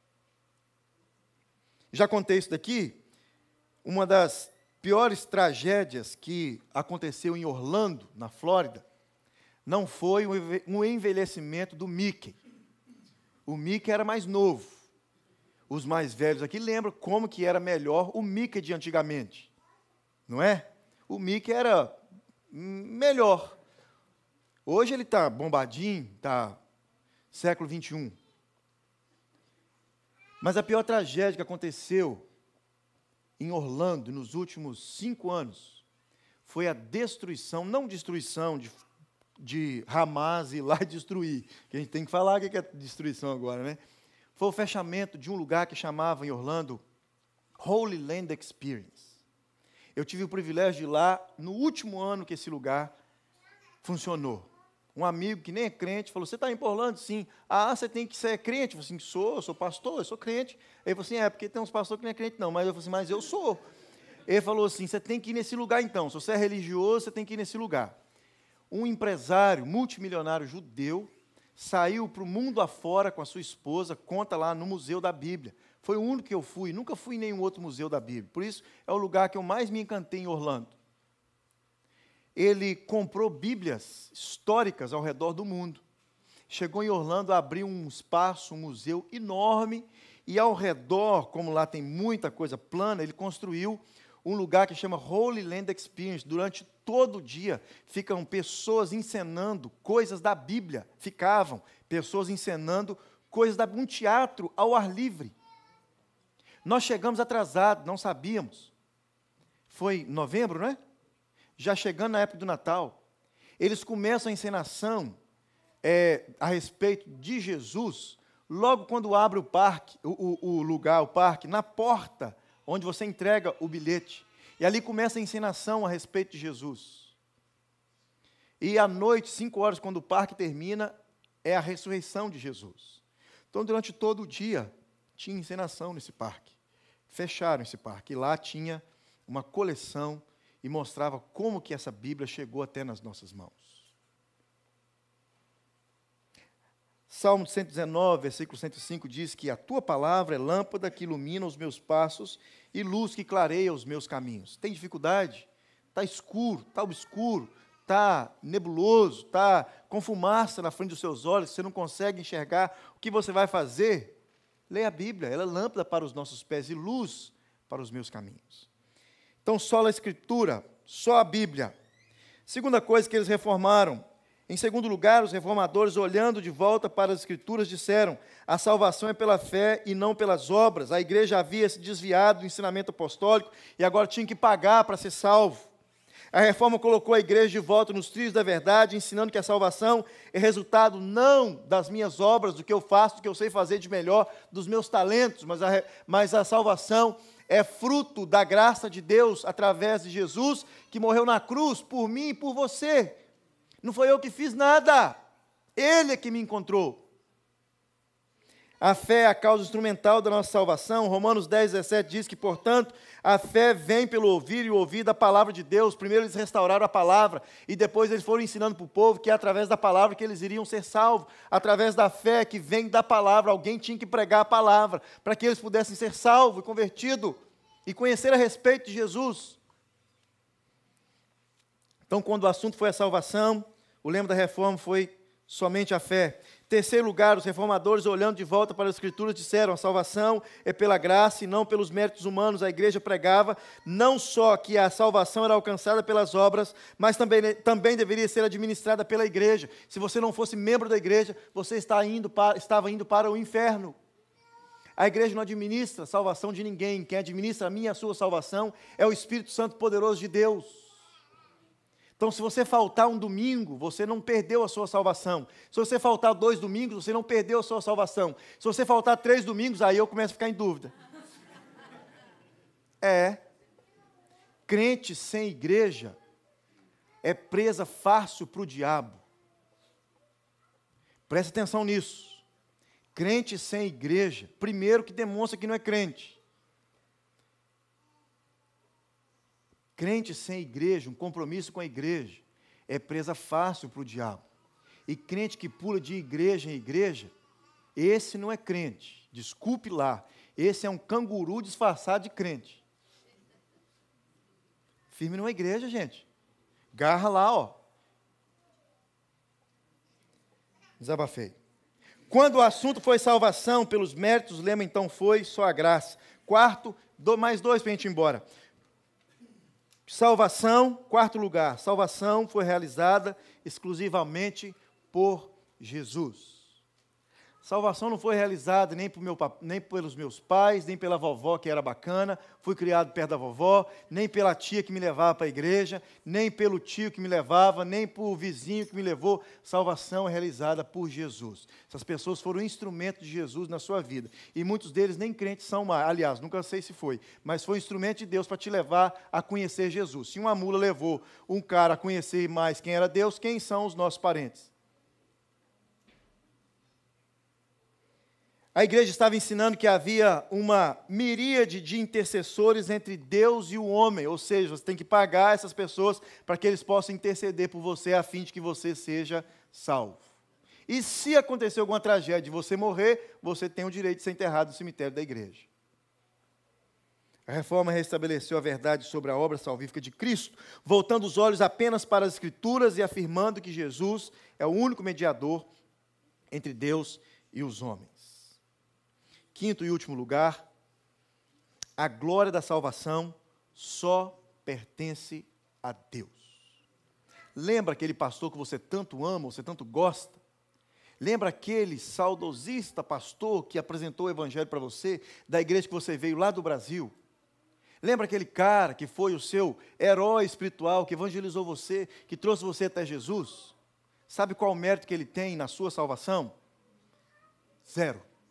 Já contei isso daqui. Uma das piores tragédias que aconteceu em Orlando, na Flórida, não foi um envelhecimento do Mickey. O Mickey era mais novo. Os mais velhos aqui lembram como que era melhor o Mickey de antigamente. Não é? O Mickey era melhor. Hoje ele está bombadinho, está século 21. Mas a pior tragédia que aconteceu em Orlando nos últimos 5 anos foi a destruição, não destruição de Hamas ir lá e destruir, que a gente tem que falar o que é destruição agora, né? Foi o fechamento de um lugar que chamava em Orlando Holy Land Experience. Eu tive o privilégio de ir lá no último ano que esse lugar funcionou. Um amigo que nem é crente falou: você está indo para Orlando? Sim. Ah, você tem que ser crente? Eu falei assim: eu sou pastor, eu sou crente. Ele falou assim: porque tem uns pastores que não é crente não. Mas eu falei assim: mas eu sou. Ele falou assim: você tem que ir nesse lugar então. Se você é religioso, você tem que ir nesse lugar. Um empresário multimilionário judeu saiu para o mundo afora com a sua esposa, conta lá no Museu da Bíblia. Foi o único que eu fui, nunca fui em nenhum outro museu da Bíblia. Por isso, é o lugar que eu mais me encantei em Orlando. Ele comprou Bíblias históricas ao redor do mundo. Chegou em Orlando, abriu um espaço, um museu enorme, e ao redor, como lá tem muita coisa plana, ele construiu um lugar que chama Holy Land Experience. Durante todo o dia, ficam pessoas encenando coisas da Bíblia. Ficavam pessoas encenando coisas da Bíblia, um teatro ao ar livre. Nós chegamos atrasados, não sabíamos. Foi novembro, não é? Já chegando na época do Natal, eles começam a encenação a respeito de Jesus, Logo quando abre o parque, o parque, na porta onde você entrega o bilhete. E ali começa a ensinação a respeito de Jesus. E à noite, 5 horas, quando o parque termina, é a ressurreição de Jesus. Então, durante todo o dia, tinha encenação nesse parque. Fecharam esse parque. E lá tinha uma coleção e mostrava como que essa Bíblia chegou até nas nossas mãos. Salmo 119, versículo 105 diz que a tua palavra é lâmpada que ilumina os meus passos e luz que clareia os meus caminhos. Tem dificuldade? Está escuro, está obscuro, está nebuloso, está com fumaça na frente dos seus olhos, você não consegue enxergar o que você vai fazer? Leia a Bíblia, ela é lâmpada para os nossos pés e luz para os meus caminhos. Então, só a Escritura, só a Bíblia. Segunda coisa que eles reformaram. Em segundo lugar, os reformadores, olhando de volta para as Escrituras, disseram: a salvação é pela fé e não pelas obras. A igreja havia se desviado do ensinamento apostólico e agora tinha que pagar para ser salvo. A reforma colocou a igreja de volta nos trilhos da verdade, ensinando que a salvação é resultado não das minhas obras, do que eu faço, do que eu sei fazer de melhor, dos meus talentos, mas a salvação é fruto da graça de Deus através de Jesus, que morreu na cruz por mim e por você. Não foi eu que fiz nada, Ele é que me encontrou. A fé é a causa instrumental da nossa salvação. Romanos 10, 17 diz que, portanto, a fé vem pelo ouvir e o ouvir da palavra de Deus. Primeiro eles restauraram a palavra e depois eles foram ensinando para o povo que é através da palavra que eles iriam ser salvos. Através da fé que vem da palavra, alguém tinha que pregar a palavra para que eles pudessem ser salvos e convertidos e conhecer a respeito de Jesus. Então, quando o assunto foi a salvação, o lema da reforma foi somente a fé. Terceiro lugar, os reformadores, olhando de volta para as Escrituras, disseram: a salvação é pela graça e não pelos méritos humanos. A igreja pregava não só que a salvação era alcançada pelas obras, mas também deveria ser administrada pela igreja. Se você não fosse membro da igreja, você estava indo para o inferno. A igreja não administra a salvação de ninguém. Quem administra a minha e a sua salvação é o Espírito Santo poderoso de Deus. Então, se você faltar um domingo, você não perdeu a sua salvação. Se você faltar 2 domingos, você não perdeu a sua salvação. Se você faltar 3 domingos, aí eu começo a ficar em dúvida. Crente sem igreja é presa fácil para o diabo. Preste atenção nisso. Crente sem igreja, primeiro que demonstra que não é crente. Crente sem igreja, um compromisso com a igreja, é presa fácil para o diabo. E crente que pula de igreja em igreja, esse não é crente. Desculpe lá, esse é um canguru disfarçado de crente. Firme numa igreja, gente. Garra lá, ó. Desabafei. Quando o assunto foi salvação pelos méritos, o lema então foi só a graça. Quarto, mais 2 para a gente ir embora. Salvação, quarto lugar, salvação foi realizada exclusivamente por Jesus. Salvação não foi realizada nem pelos meus pais, nem pela vovó que era bacana, fui criado perto da vovó, nem pela tia que me levava para a igreja, nem pelo tio que me levava, nem pelo vizinho que me levou. Salvação é realizada por Jesus. Essas pessoas foram instrumento de Jesus na sua vida. E muitos deles nem crentes são mais. Aliás, nunca sei se foi, mas foi instrumento de Deus para te levar a conhecer Jesus. Se uma mula levou um cara a conhecer mais quem era Deus, quem são os nossos parentes? A igreja estava ensinando que havia uma miríade de intercessores entre Deus e o homem, ou seja, você tem que pagar essas pessoas para que eles possam interceder por você, a fim de que você seja salvo. E se acontecer alguma tragédia e você morrer, você tem o direito de ser enterrado no cemitério da igreja. A reforma restabeleceu a verdade sobre a obra salvífica de Cristo, voltando os olhos apenas para as Escrituras e afirmando que Jesus é o único mediador entre Deus e os homens. Quinto e último lugar, a glória da salvação só pertence a Deus. Lembra aquele pastor que você tanto ama, você tanto gosta? Lembra aquele saudosista pastor que apresentou o evangelho para você, da igreja que você veio lá do Brasil? Lembra aquele cara que foi o seu herói espiritual, que evangelizou você, que trouxe você até Jesus? Sabe qual o mérito que ele tem na sua salvação? 0.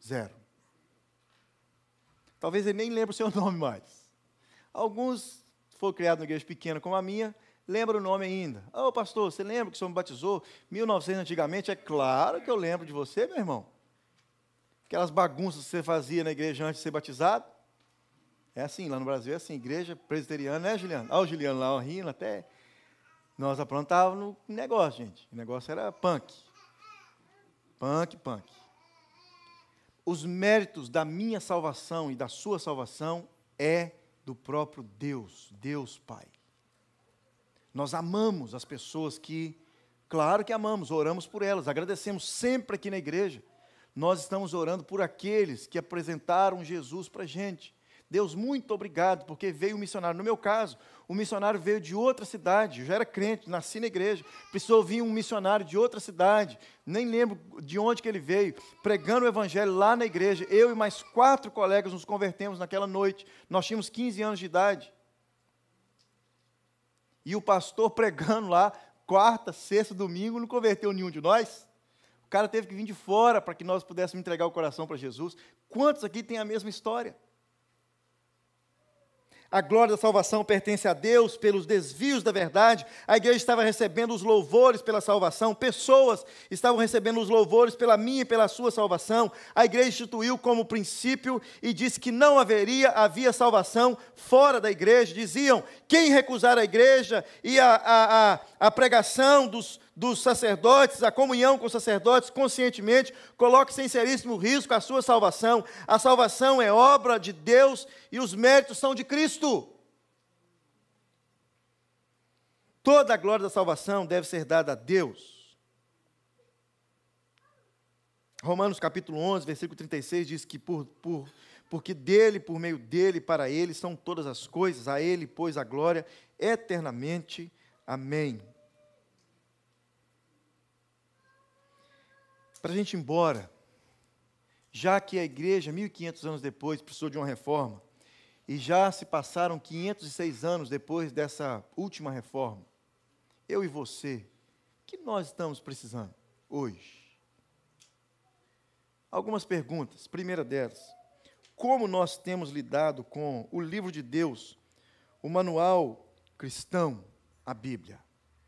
0. Talvez ele nem lembre o seu nome mais. Alguns foram criados numa igreja pequena como a minha, lembram o nome ainda. Ô, pastor, você lembra que o senhor me batizou 1900 antigamente? É claro que eu lembro de você, meu irmão. Aquelas bagunças que você fazia na igreja antes de ser batizado. É assim, lá no Brasil é assim, igreja presbiteriana, né, Juliano? Olha o Juliano lá, rindo até. Nós aprontávamos no negócio, gente. O negócio era punk. Punk. Os méritos da minha salvação e da sua salvação é do próprio Deus, Deus Pai. Nós amamos as pessoas que, claro que amamos, oramos por elas, agradecemos sempre aqui na igreja. Nós estamos orando por aqueles que apresentaram Jesus para a gente. Deus, muito obrigado, porque veio um missionário. No meu caso, o missionário veio de outra cidade. Eu já era crente, nasci na igreja. Precisou vir um missionário de outra cidade. Nem lembro de onde que ele veio. Pregando o evangelho lá na igreja. Eu e mais 4 colegas nos convertemos naquela noite. Nós tínhamos 15 anos de idade. E o pastor pregando lá, quarta, sexta, domingo, não converteu nenhum de nós. O cara teve que vir de fora para que nós pudéssemos entregar o coração para Jesus. Quantos aqui têm a mesma história? A glória da salvação pertence a Deus pelos desvios da verdade. A igreja estava recebendo os louvores pela salvação. Pessoas estavam recebendo os louvores pela minha e pela sua salvação. A igreja instituiu como princípio e disse que não havia salvação fora da igreja. Diziam, quem recusar a igreja e a pregação dos sacerdotes, a comunhão com os sacerdotes, conscientemente, coloque-se em seríssimo risco a sua salvação. A salvação é obra de Deus e os méritos são de Cristo. Toda a glória da salvação deve ser dada a Deus. Romanos capítulo 11, versículo 36 diz que porque dele, por meio dele, para ele são todas as coisas, a ele, pois, a glória eternamente. Amém. Para a gente ir embora, já que a igreja, 1.500 anos depois, precisou de uma reforma, e já se passaram 506 anos depois dessa última reforma, eu e você, o que nós estamos precisando hoje? Algumas perguntas. Primeira delas, como nós temos lidado com o livro de Deus, o manual cristão, a Bíblia?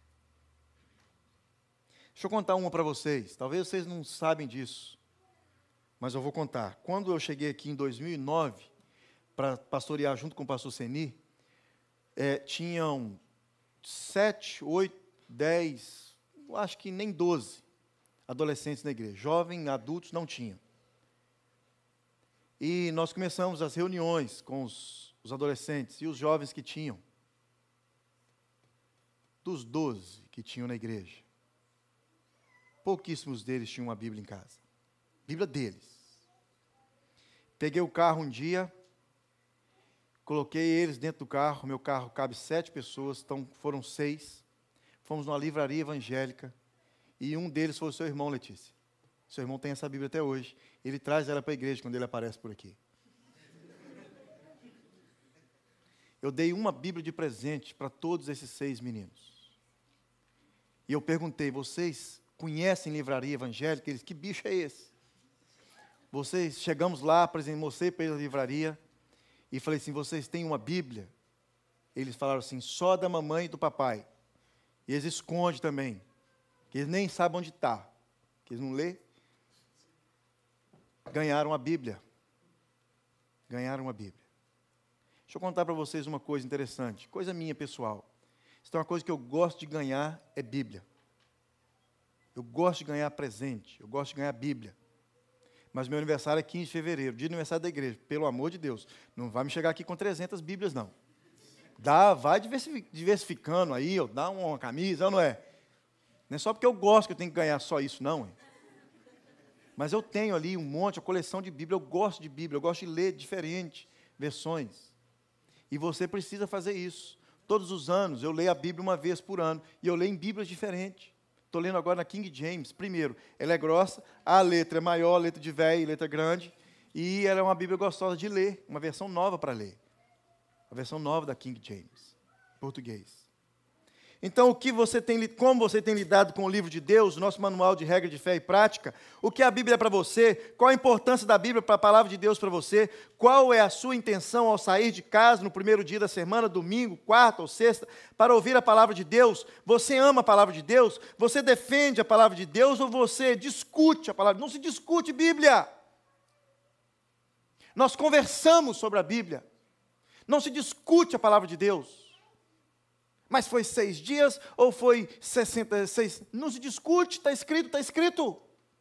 Deixa eu contar uma para vocês. Talvez vocês não sabem disso, mas eu vou contar. Quando eu cheguei aqui em 2009, para pastorear junto com o pastor Seni, tinham 7, 8, 10, acho que nem 12 adolescentes na igreja. Jovens, adultos não tinham. E nós começamos as reuniões com os adolescentes e os jovens que tinham. Dos 12 que tinham na igreja, pouquíssimos deles tinham uma Bíblia em casa. Bíblia deles. Peguei o carro um dia, coloquei eles dentro do carro. Meu carro cabe 7 pessoas, então foram 6. Fomos numa livraria evangélica e um deles foi o seu irmão, Letícia. Seu irmão tem essa Bíblia até hoje. Ele traz ela para a igreja quando ele aparece por aqui. Eu dei uma Bíblia de presente para todos esses 6 meninos. E eu perguntei, vocês conhecem livraria evangélica? Eles, que bicho é esse? Chegamos lá, mostrei para eles a livraria e falei assim, vocês têm uma Bíblia? Eles falaram assim, só da mamãe e do papai. E eles escondem também, que eles nem sabem onde está, que eles não lêem. Ganharam a Bíblia. Ganharam a Bíblia. Deixa eu contar para vocês uma coisa interessante, coisa minha pessoal. Se tem uma coisa que eu gosto de ganhar, é Bíblia. Eu gosto de ganhar presente, eu gosto de ganhar Bíblia. Mas meu aniversário é 15 de fevereiro, dia do aniversário da igreja. Pelo amor de Deus, não vai me chegar aqui com 300 Bíblias, não. Vai diversificando aí, dá uma camisa, ou não é? Não é só porque eu gosto que eu tenho que ganhar só isso, não. Hein? Mas eu tenho ali um monte, uma coleção de Bíblia, eu gosto de Bíblia, eu gosto de ler diferentes versões. E você precisa fazer isso. Todos os anos, eu leio a Bíblia uma vez por ano, e eu leio em Bíblias diferentes. Estou lendo agora na King James. Primeiro, ela é grossa, a letra é maior, letra de velho, letra grande, e ela é uma Bíblia gostosa de ler, uma versão nova para ler. A versão nova da King James, português. Então, como você tem lidado com o livro de Deus, o nosso manual de regra de fé e prática, o que a Bíblia é para você, qual a importância da Bíblia para a palavra de Deus para você, qual é a sua intenção ao sair de casa no primeiro dia da semana, domingo, quarta ou sexta, para ouvir a palavra de Deus? Você ama a palavra de Deus? Você defende a palavra de Deus ou você discute a palavra? Não se discute Bíblia. Nós conversamos sobre a Bíblia. Não se discute a palavra de Deus. Mas foi 6 dias ou foi 66? Não se discute, está escrito, está escrito.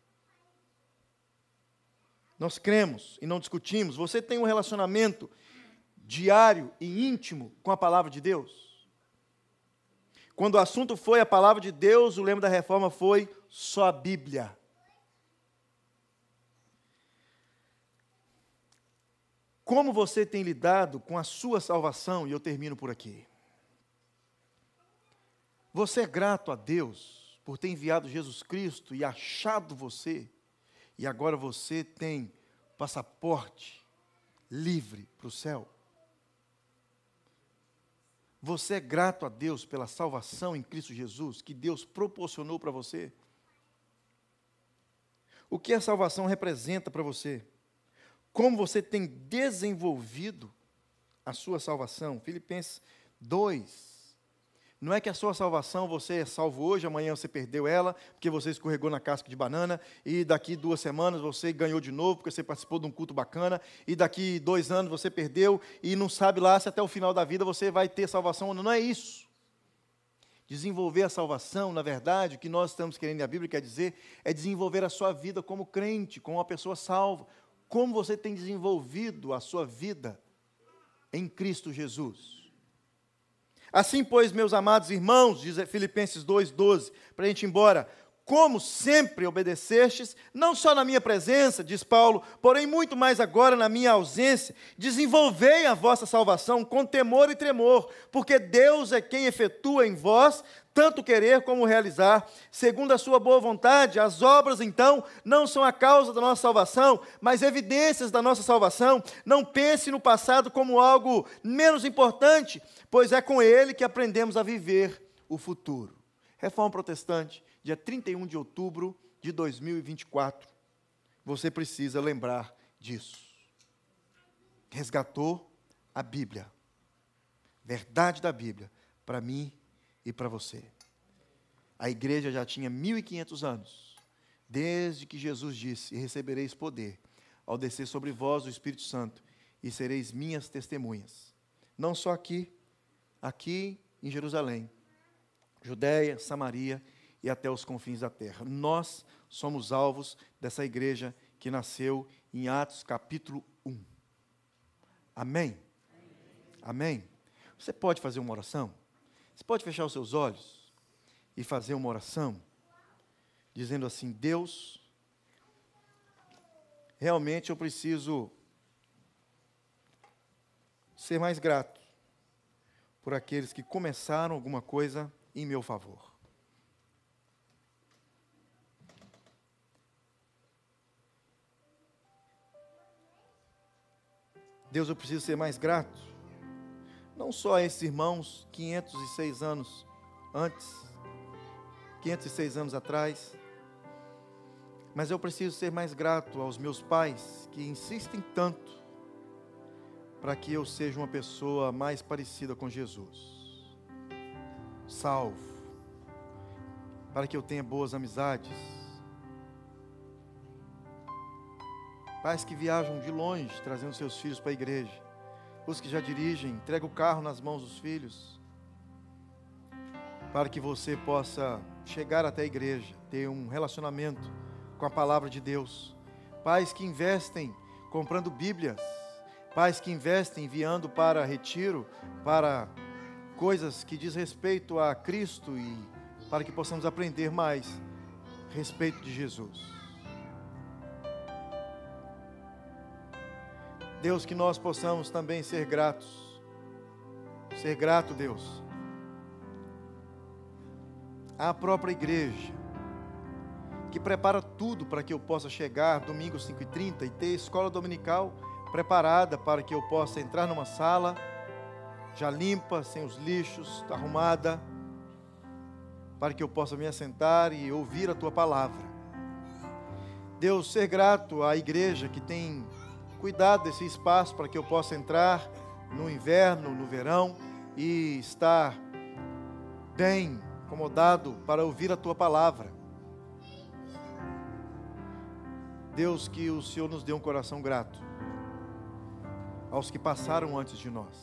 Nós cremos e não discutimos. Você tem um relacionamento diário e íntimo com a palavra de Deus? Quando o assunto foi a palavra de Deus, o lema da reforma foi só a Bíblia. Como você tem lidado com a sua salvação? E eu termino por aqui. Você é grato a Deus por ter enviado Jesus Cristo e achado você, e agora você tem passaporte livre para o céu? Você é grato a Deus pela salvação em Cristo Jesus, que Deus proporcionou para você? O que a salvação representa para você? Como você tem desenvolvido a sua salvação? Filipenses 2. Não é que a sua salvação, você é salvo hoje, amanhã você perdeu ela, porque você escorregou na casca de banana, e daqui 2 semanas você ganhou de novo, porque você participou de um culto bacana, e daqui 2 anos você perdeu, e não sabe lá se até o final da vida você vai ter salvação ou não. Não é isso. Desenvolver a salvação, na verdade, o que nós estamos querendo, e a Bíblia quer dizer, é desenvolver a sua vida como crente, como uma pessoa salva. Como você tem desenvolvido a sua vida em Cristo Jesus? Assim, pois, meus amados irmãos, diz Filipenses 2,12, para a gente ir embora, como sempre obedecestes, não só na minha presença, diz Paulo, porém muito mais agora na minha ausência, desenvolvei a vossa salvação com temor e tremor, porque Deus é quem efetua em vós tanto querer como realizar, segundo a sua boa vontade. As obras, então, não são a causa da nossa salvação, mas evidências da nossa salvação. Não pense no passado como algo menos importante, pois é com ele que aprendemos a viver o futuro. Reforma Protestante, dia 31 de outubro de 2024. Você precisa lembrar disso. Resgatou a Bíblia, verdade da Bíblia, para mim e para você. A igreja já tinha 1.500 anos, desde que Jesus disse, e recebereis poder, ao descer sobre vós o Espírito Santo, e sereis minhas testemunhas. Não só aqui em Jerusalém, Judeia, Samaria e até os confins da terra. Nós somos alvos dessa igreja que nasceu em Atos capítulo 1. Amém? Amém? Você pode fazer uma oração? Você pode fechar os seus olhos e fazer uma oração, dizendo assim: Deus, realmente eu preciso ser mais grato por aqueles que começaram alguma coisa em meu favor. Deus, eu preciso ser mais grato, não só a esses irmãos 506 anos antes, 506 anos atrás, mas eu preciso ser mais grato aos meus pais que insistem tanto para que eu seja uma pessoa mais parecida com Jesus, salvo, para que eu tenha boas amizades, pais que viajam de longe trazendo seus filhos para a igreja, os que já dirigem, entrega o carro nas mãos dos filhos, para que você possa chegar até a igreja, ter um relacionamento com a palavra de Deus. Pais que investem comprando Bíblias, pais que investem enviando para retiro, para coisas que diz respeito a Cristo e para que possamos aprender mais a respeito de Jesus. Deus, que nós possamos também ser gratos. Ser grato, Deus, à própria igreja, que prepara tudo para que eu possa chegar domingo 5h30 e ter escola dominical preparada para que eu possa entrar numa sala já limpa, sem os lixos, arrumada, para que eu possa me assentar e ouvir a tua palavra. Deus, ser grato à igreja que tem cuidado desse espaço para que eu possa entrar no inverno, no verão e estar bem acomodado para ouvir a tua palavra. Deus, que o Senhor nos dê um coração grato aos que passaram antes de nós.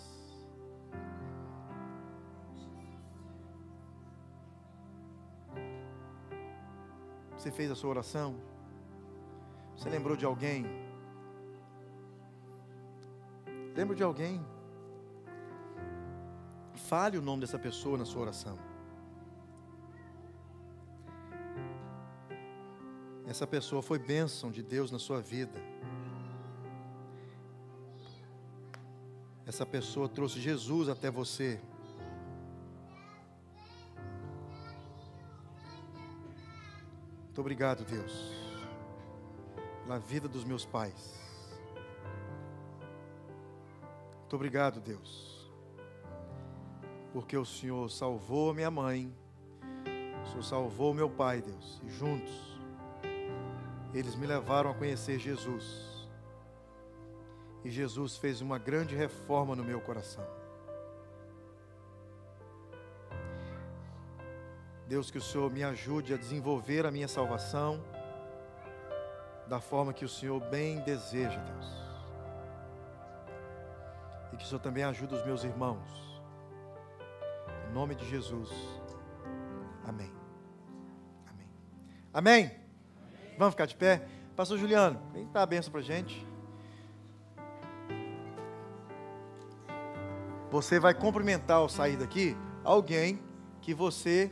Você fez a sua oração? Você lembrou de alguém? Lembra de alguém? Fale o nome dessa pessoa na sua oração. Essa pessoa foi bênção de Deus na sua vida. Essa pessoa trouxe Jesus até você. Muito obrigado, Deus, pela vida dos meus pais. Muito obrigado, Deus, porque o Senhor salvou a minha mãe, o Senhor salvou o meu pai, Deus, e juntos eles me levaram a conhecer Jesus. E Jesus fez uma grande reforma no meu coração. Deus, que o Senhor me ajude a desenvolver a minha salvação da forma que o Senhor bem deseja, Deus. E que o Senhor também ajude os meus irmãos. Em nome de Jesus. Amém. Amém. Amém. Vamos ficar de pé? Pastor Juliano, vem dar a bênção para a gente. Você vai cumprimentar ao sair daqui alguém que você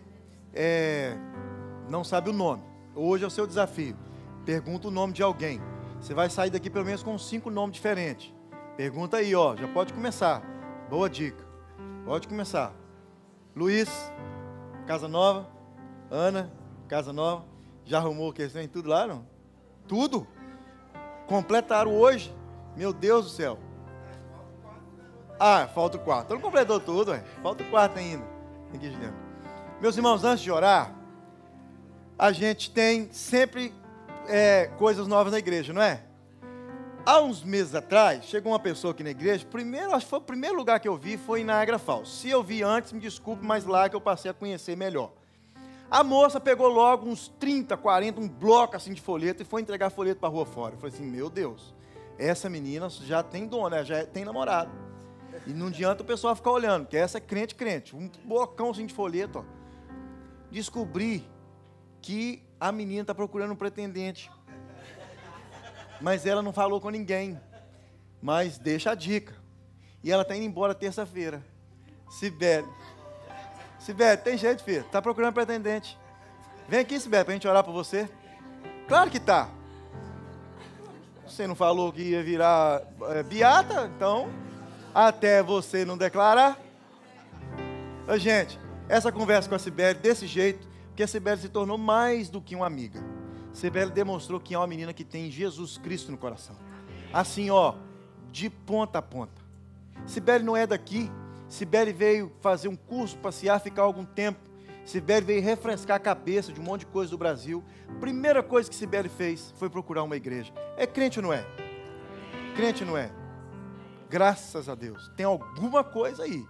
não sabe o nome. Hoje é o seu desafio. Pergunta o nome de alguém. Você vai sair daqui pelo menos com 5 nomes diferentes. Pergunta aí, ó. Já pode começar. Boa dica. Pode começar. Luiz, casa nova. Ana, casa nova. Já arrumou o que tem tudo lá, não? Tudo? Completaram hoje? Meu Deus do céu. Ah, falta o quarto. Então não completou tudo, ué. Falta o quarto ainda. Aqui dentro. Meus irmãos, antes de orar, a gente tem sempre coisas novas na igreja, não é? Há uns meses atrás, chegou uma pessoa aqui na igreja, acho que foi o primeiro lugar que eu vi, foi em Niagara Falls. Se eu vi antes, me desculpe, mas lá que eu passei a conhecer melhor. A moça pegou logo uns 30, 40, um bloco assim de folheto e foi entregar folheto para a rua fora. Eu falei assim, meu Deus, essa menina já tem dona, já tem namorado. E não adianta o pessoal ficar olhando, porque essa é crente. Um blocão assim de folheto, ó. Descobri que a menina está procurando um pretendente. Mas ela não falou com ninguém. Mas deixa a dica. E ela está indo embora terça-feira. Sibeli, tem jeito, filho. Está procurando pretendente. Vem aqui, Sibeli, para a gente orar por você. Claro que tá. Você não falou que ia virar beata, então, até você não declarar. Ô, gente, essa conversa com a Sibeli desse jeito, porque a Sibeli se tornou mais do que uma amiga. Sibeli demonstrou que é uma menina que tem Jesus Cristo no coração. Assim, ó, de ponta a ponta. Sibeli não é daqui. Sibeli veio fazer um curso, passear, ficar algum tempo. Sibeli veio refrescar a cabeça de um monte de coisa do Brasil. Primeira coisa que Sibeli fez foi procurar uma igreja. É crente ou não é? Crente ou não é? Graças a Deus. Tem alguma coisa aí?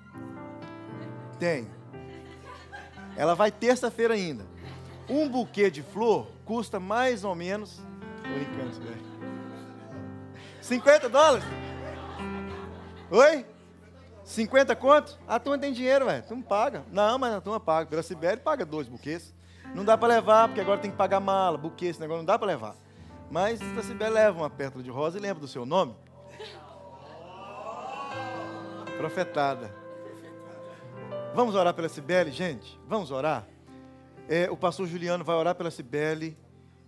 Tem. Ela vai terça-feira ainda. Um buquê de flor custa mais ou menos... Tô brincando, Sibeli. $50? Oi? 50 conto? A turma tem dinheiro, velho. Tu não paga. Não, mas a turma paga. Pela Sibeli paga 2 buquês. Não dá para levar, porque agora tem que pagar mala, buquê, esse negócio não dá para levar. Mas a Sibeli leva uma pétala de rosa e lembra do seu nome? Profetada. Vamos orar pela Sibeli, gente? Vamos orar? O pastor Juliano vai orar pela Sibeli.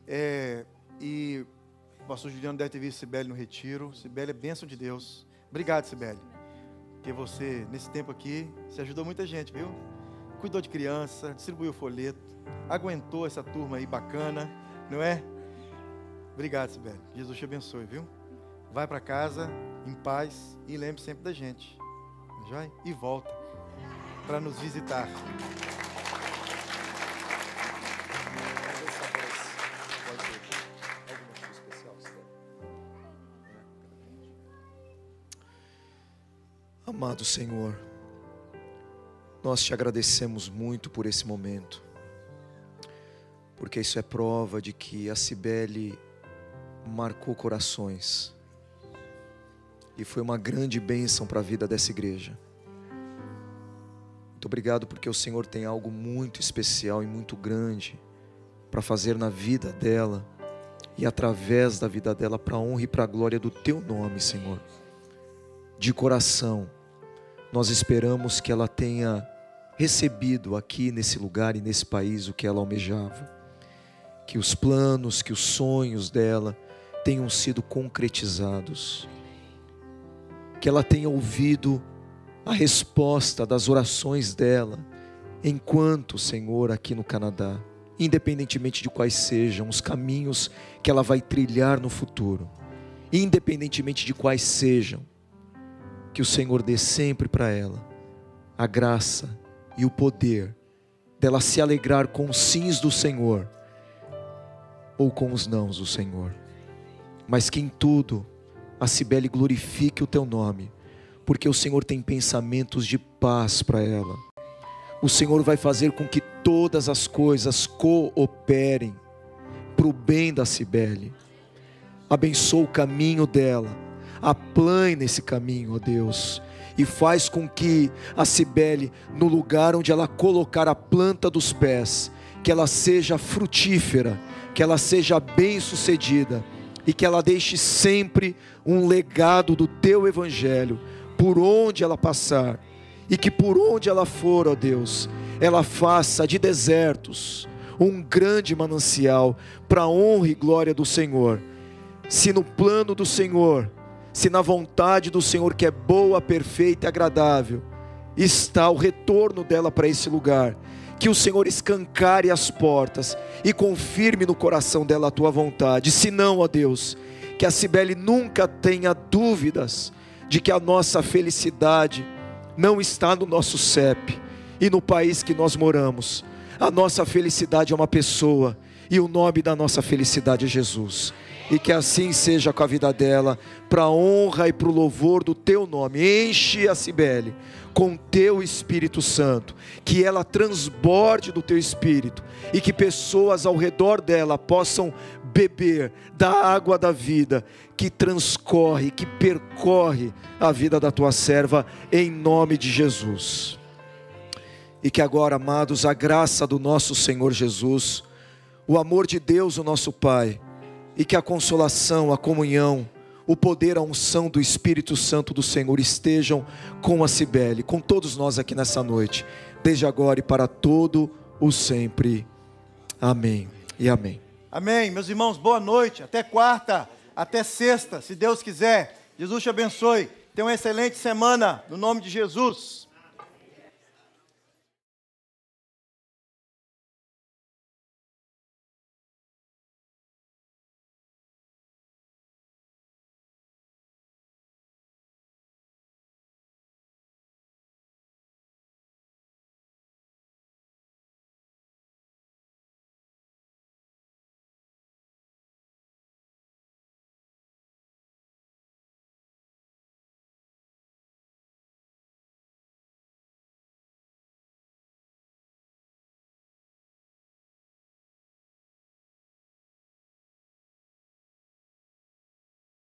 E o pastor Juliano deve ter visto Sibeli no retiro. Sibeli é bênção de Deus. Obrigado, Sibeli. Porque você, nesse tempo aqui, você ajudou muita gente, viu? Cuidou de criança, distribuiu folheto, aguentou essa turma aí bacana, não é? Obrigado, Sibeli. Jesus te abençoe, viu? Vai para casa em paz e lembre sempre da gente. Já? E volta para nos visitar. Amado Senhor, nós te agradecemos muito por esse momento, porque isso é prova de que a Cibele marcou corações e foi uma grande bênção para a vida dessa igreja. Muito obrigado porque o Senhor tem algo muito especial e muito grande para fazer na vida dela e através da vida dela, para a honra e para a glória do teu nome, Senhor. De coração, nós esperamos que ela tenha recebido aqui nesse lugar e nesse país o que ela almejava, que os planos, que os sonhos dela tenham sido concretizados, que ela tenha ouvido a resposta das orações dela, enquanto, Senhor, aqui no Canadá, independentemente de quais sejam os caminhos que ela vai trilhar no futuro, independentemente de quais sejam, que o Senhor dê sempre para ela a graça e o poder dela se alegrar com os sims do Senhor ou com os nãos do Senhor, mas que em tudo a Cibele glorifique o teu nome, porque o Senhor tem pensamentos de paz para ela. O Senhor vai fazer com que todas as coisas cooperem para o bem da Cibele. Abençoa o caminho dela, aplane esse caminho, ó Deus, e faz com que a Cibele, no lugar onde ela colocar a planta dos pés, que ela seja frutífera, que ela seja bem-sucedida, e que ela deixe sempre um legado do teu evangelho, por onde ela passar, e que por onde ela for, ó Deus, ela faça de desertos um grande manancial, para a honra e glória do Senhor. Se no plano do Senhor, se na vontade do Senhor, que é boa, perfeita e agradável, está o retorno dela para esse lugar, que o Senhor escancare as portas e confirme no coração dela a tua vontade. Se não, ó Deus, que a Cibele nunca tenha dúvidas de que a nossa felicidade não está no nosso CEP e no país que nós moramos. A nossa felicidade é uma pessoa, e o nome da nossa felicidade é Jesus. E que assim seja com a vida dela, para a honra e para o louvor do teu nome. Enche a Cibele com teu Espírito Santo, que ela transborde do teu Espírito, e que pessoas ao redor dela possam beber da água da vida, que transcorre, que percorre a vida da tua serva, em nome de Jesus. E que agora, amados, a graça do nosso Senhor Jesus, o amor de Deus, o nosso Pai, e que a consolação, a comunhão, o poder, a unção do Espírito Santo do Senhor estejam com a Cibele, com todos nós aqui nessa noite, desde agora e para todo o sempre. Amém e amém. Amém, meus irmãos, boa noite, até quarta, até sexta, se Deus quiser. Jesus te abençoe, tenha uma excelente semana, no nome de Jesus.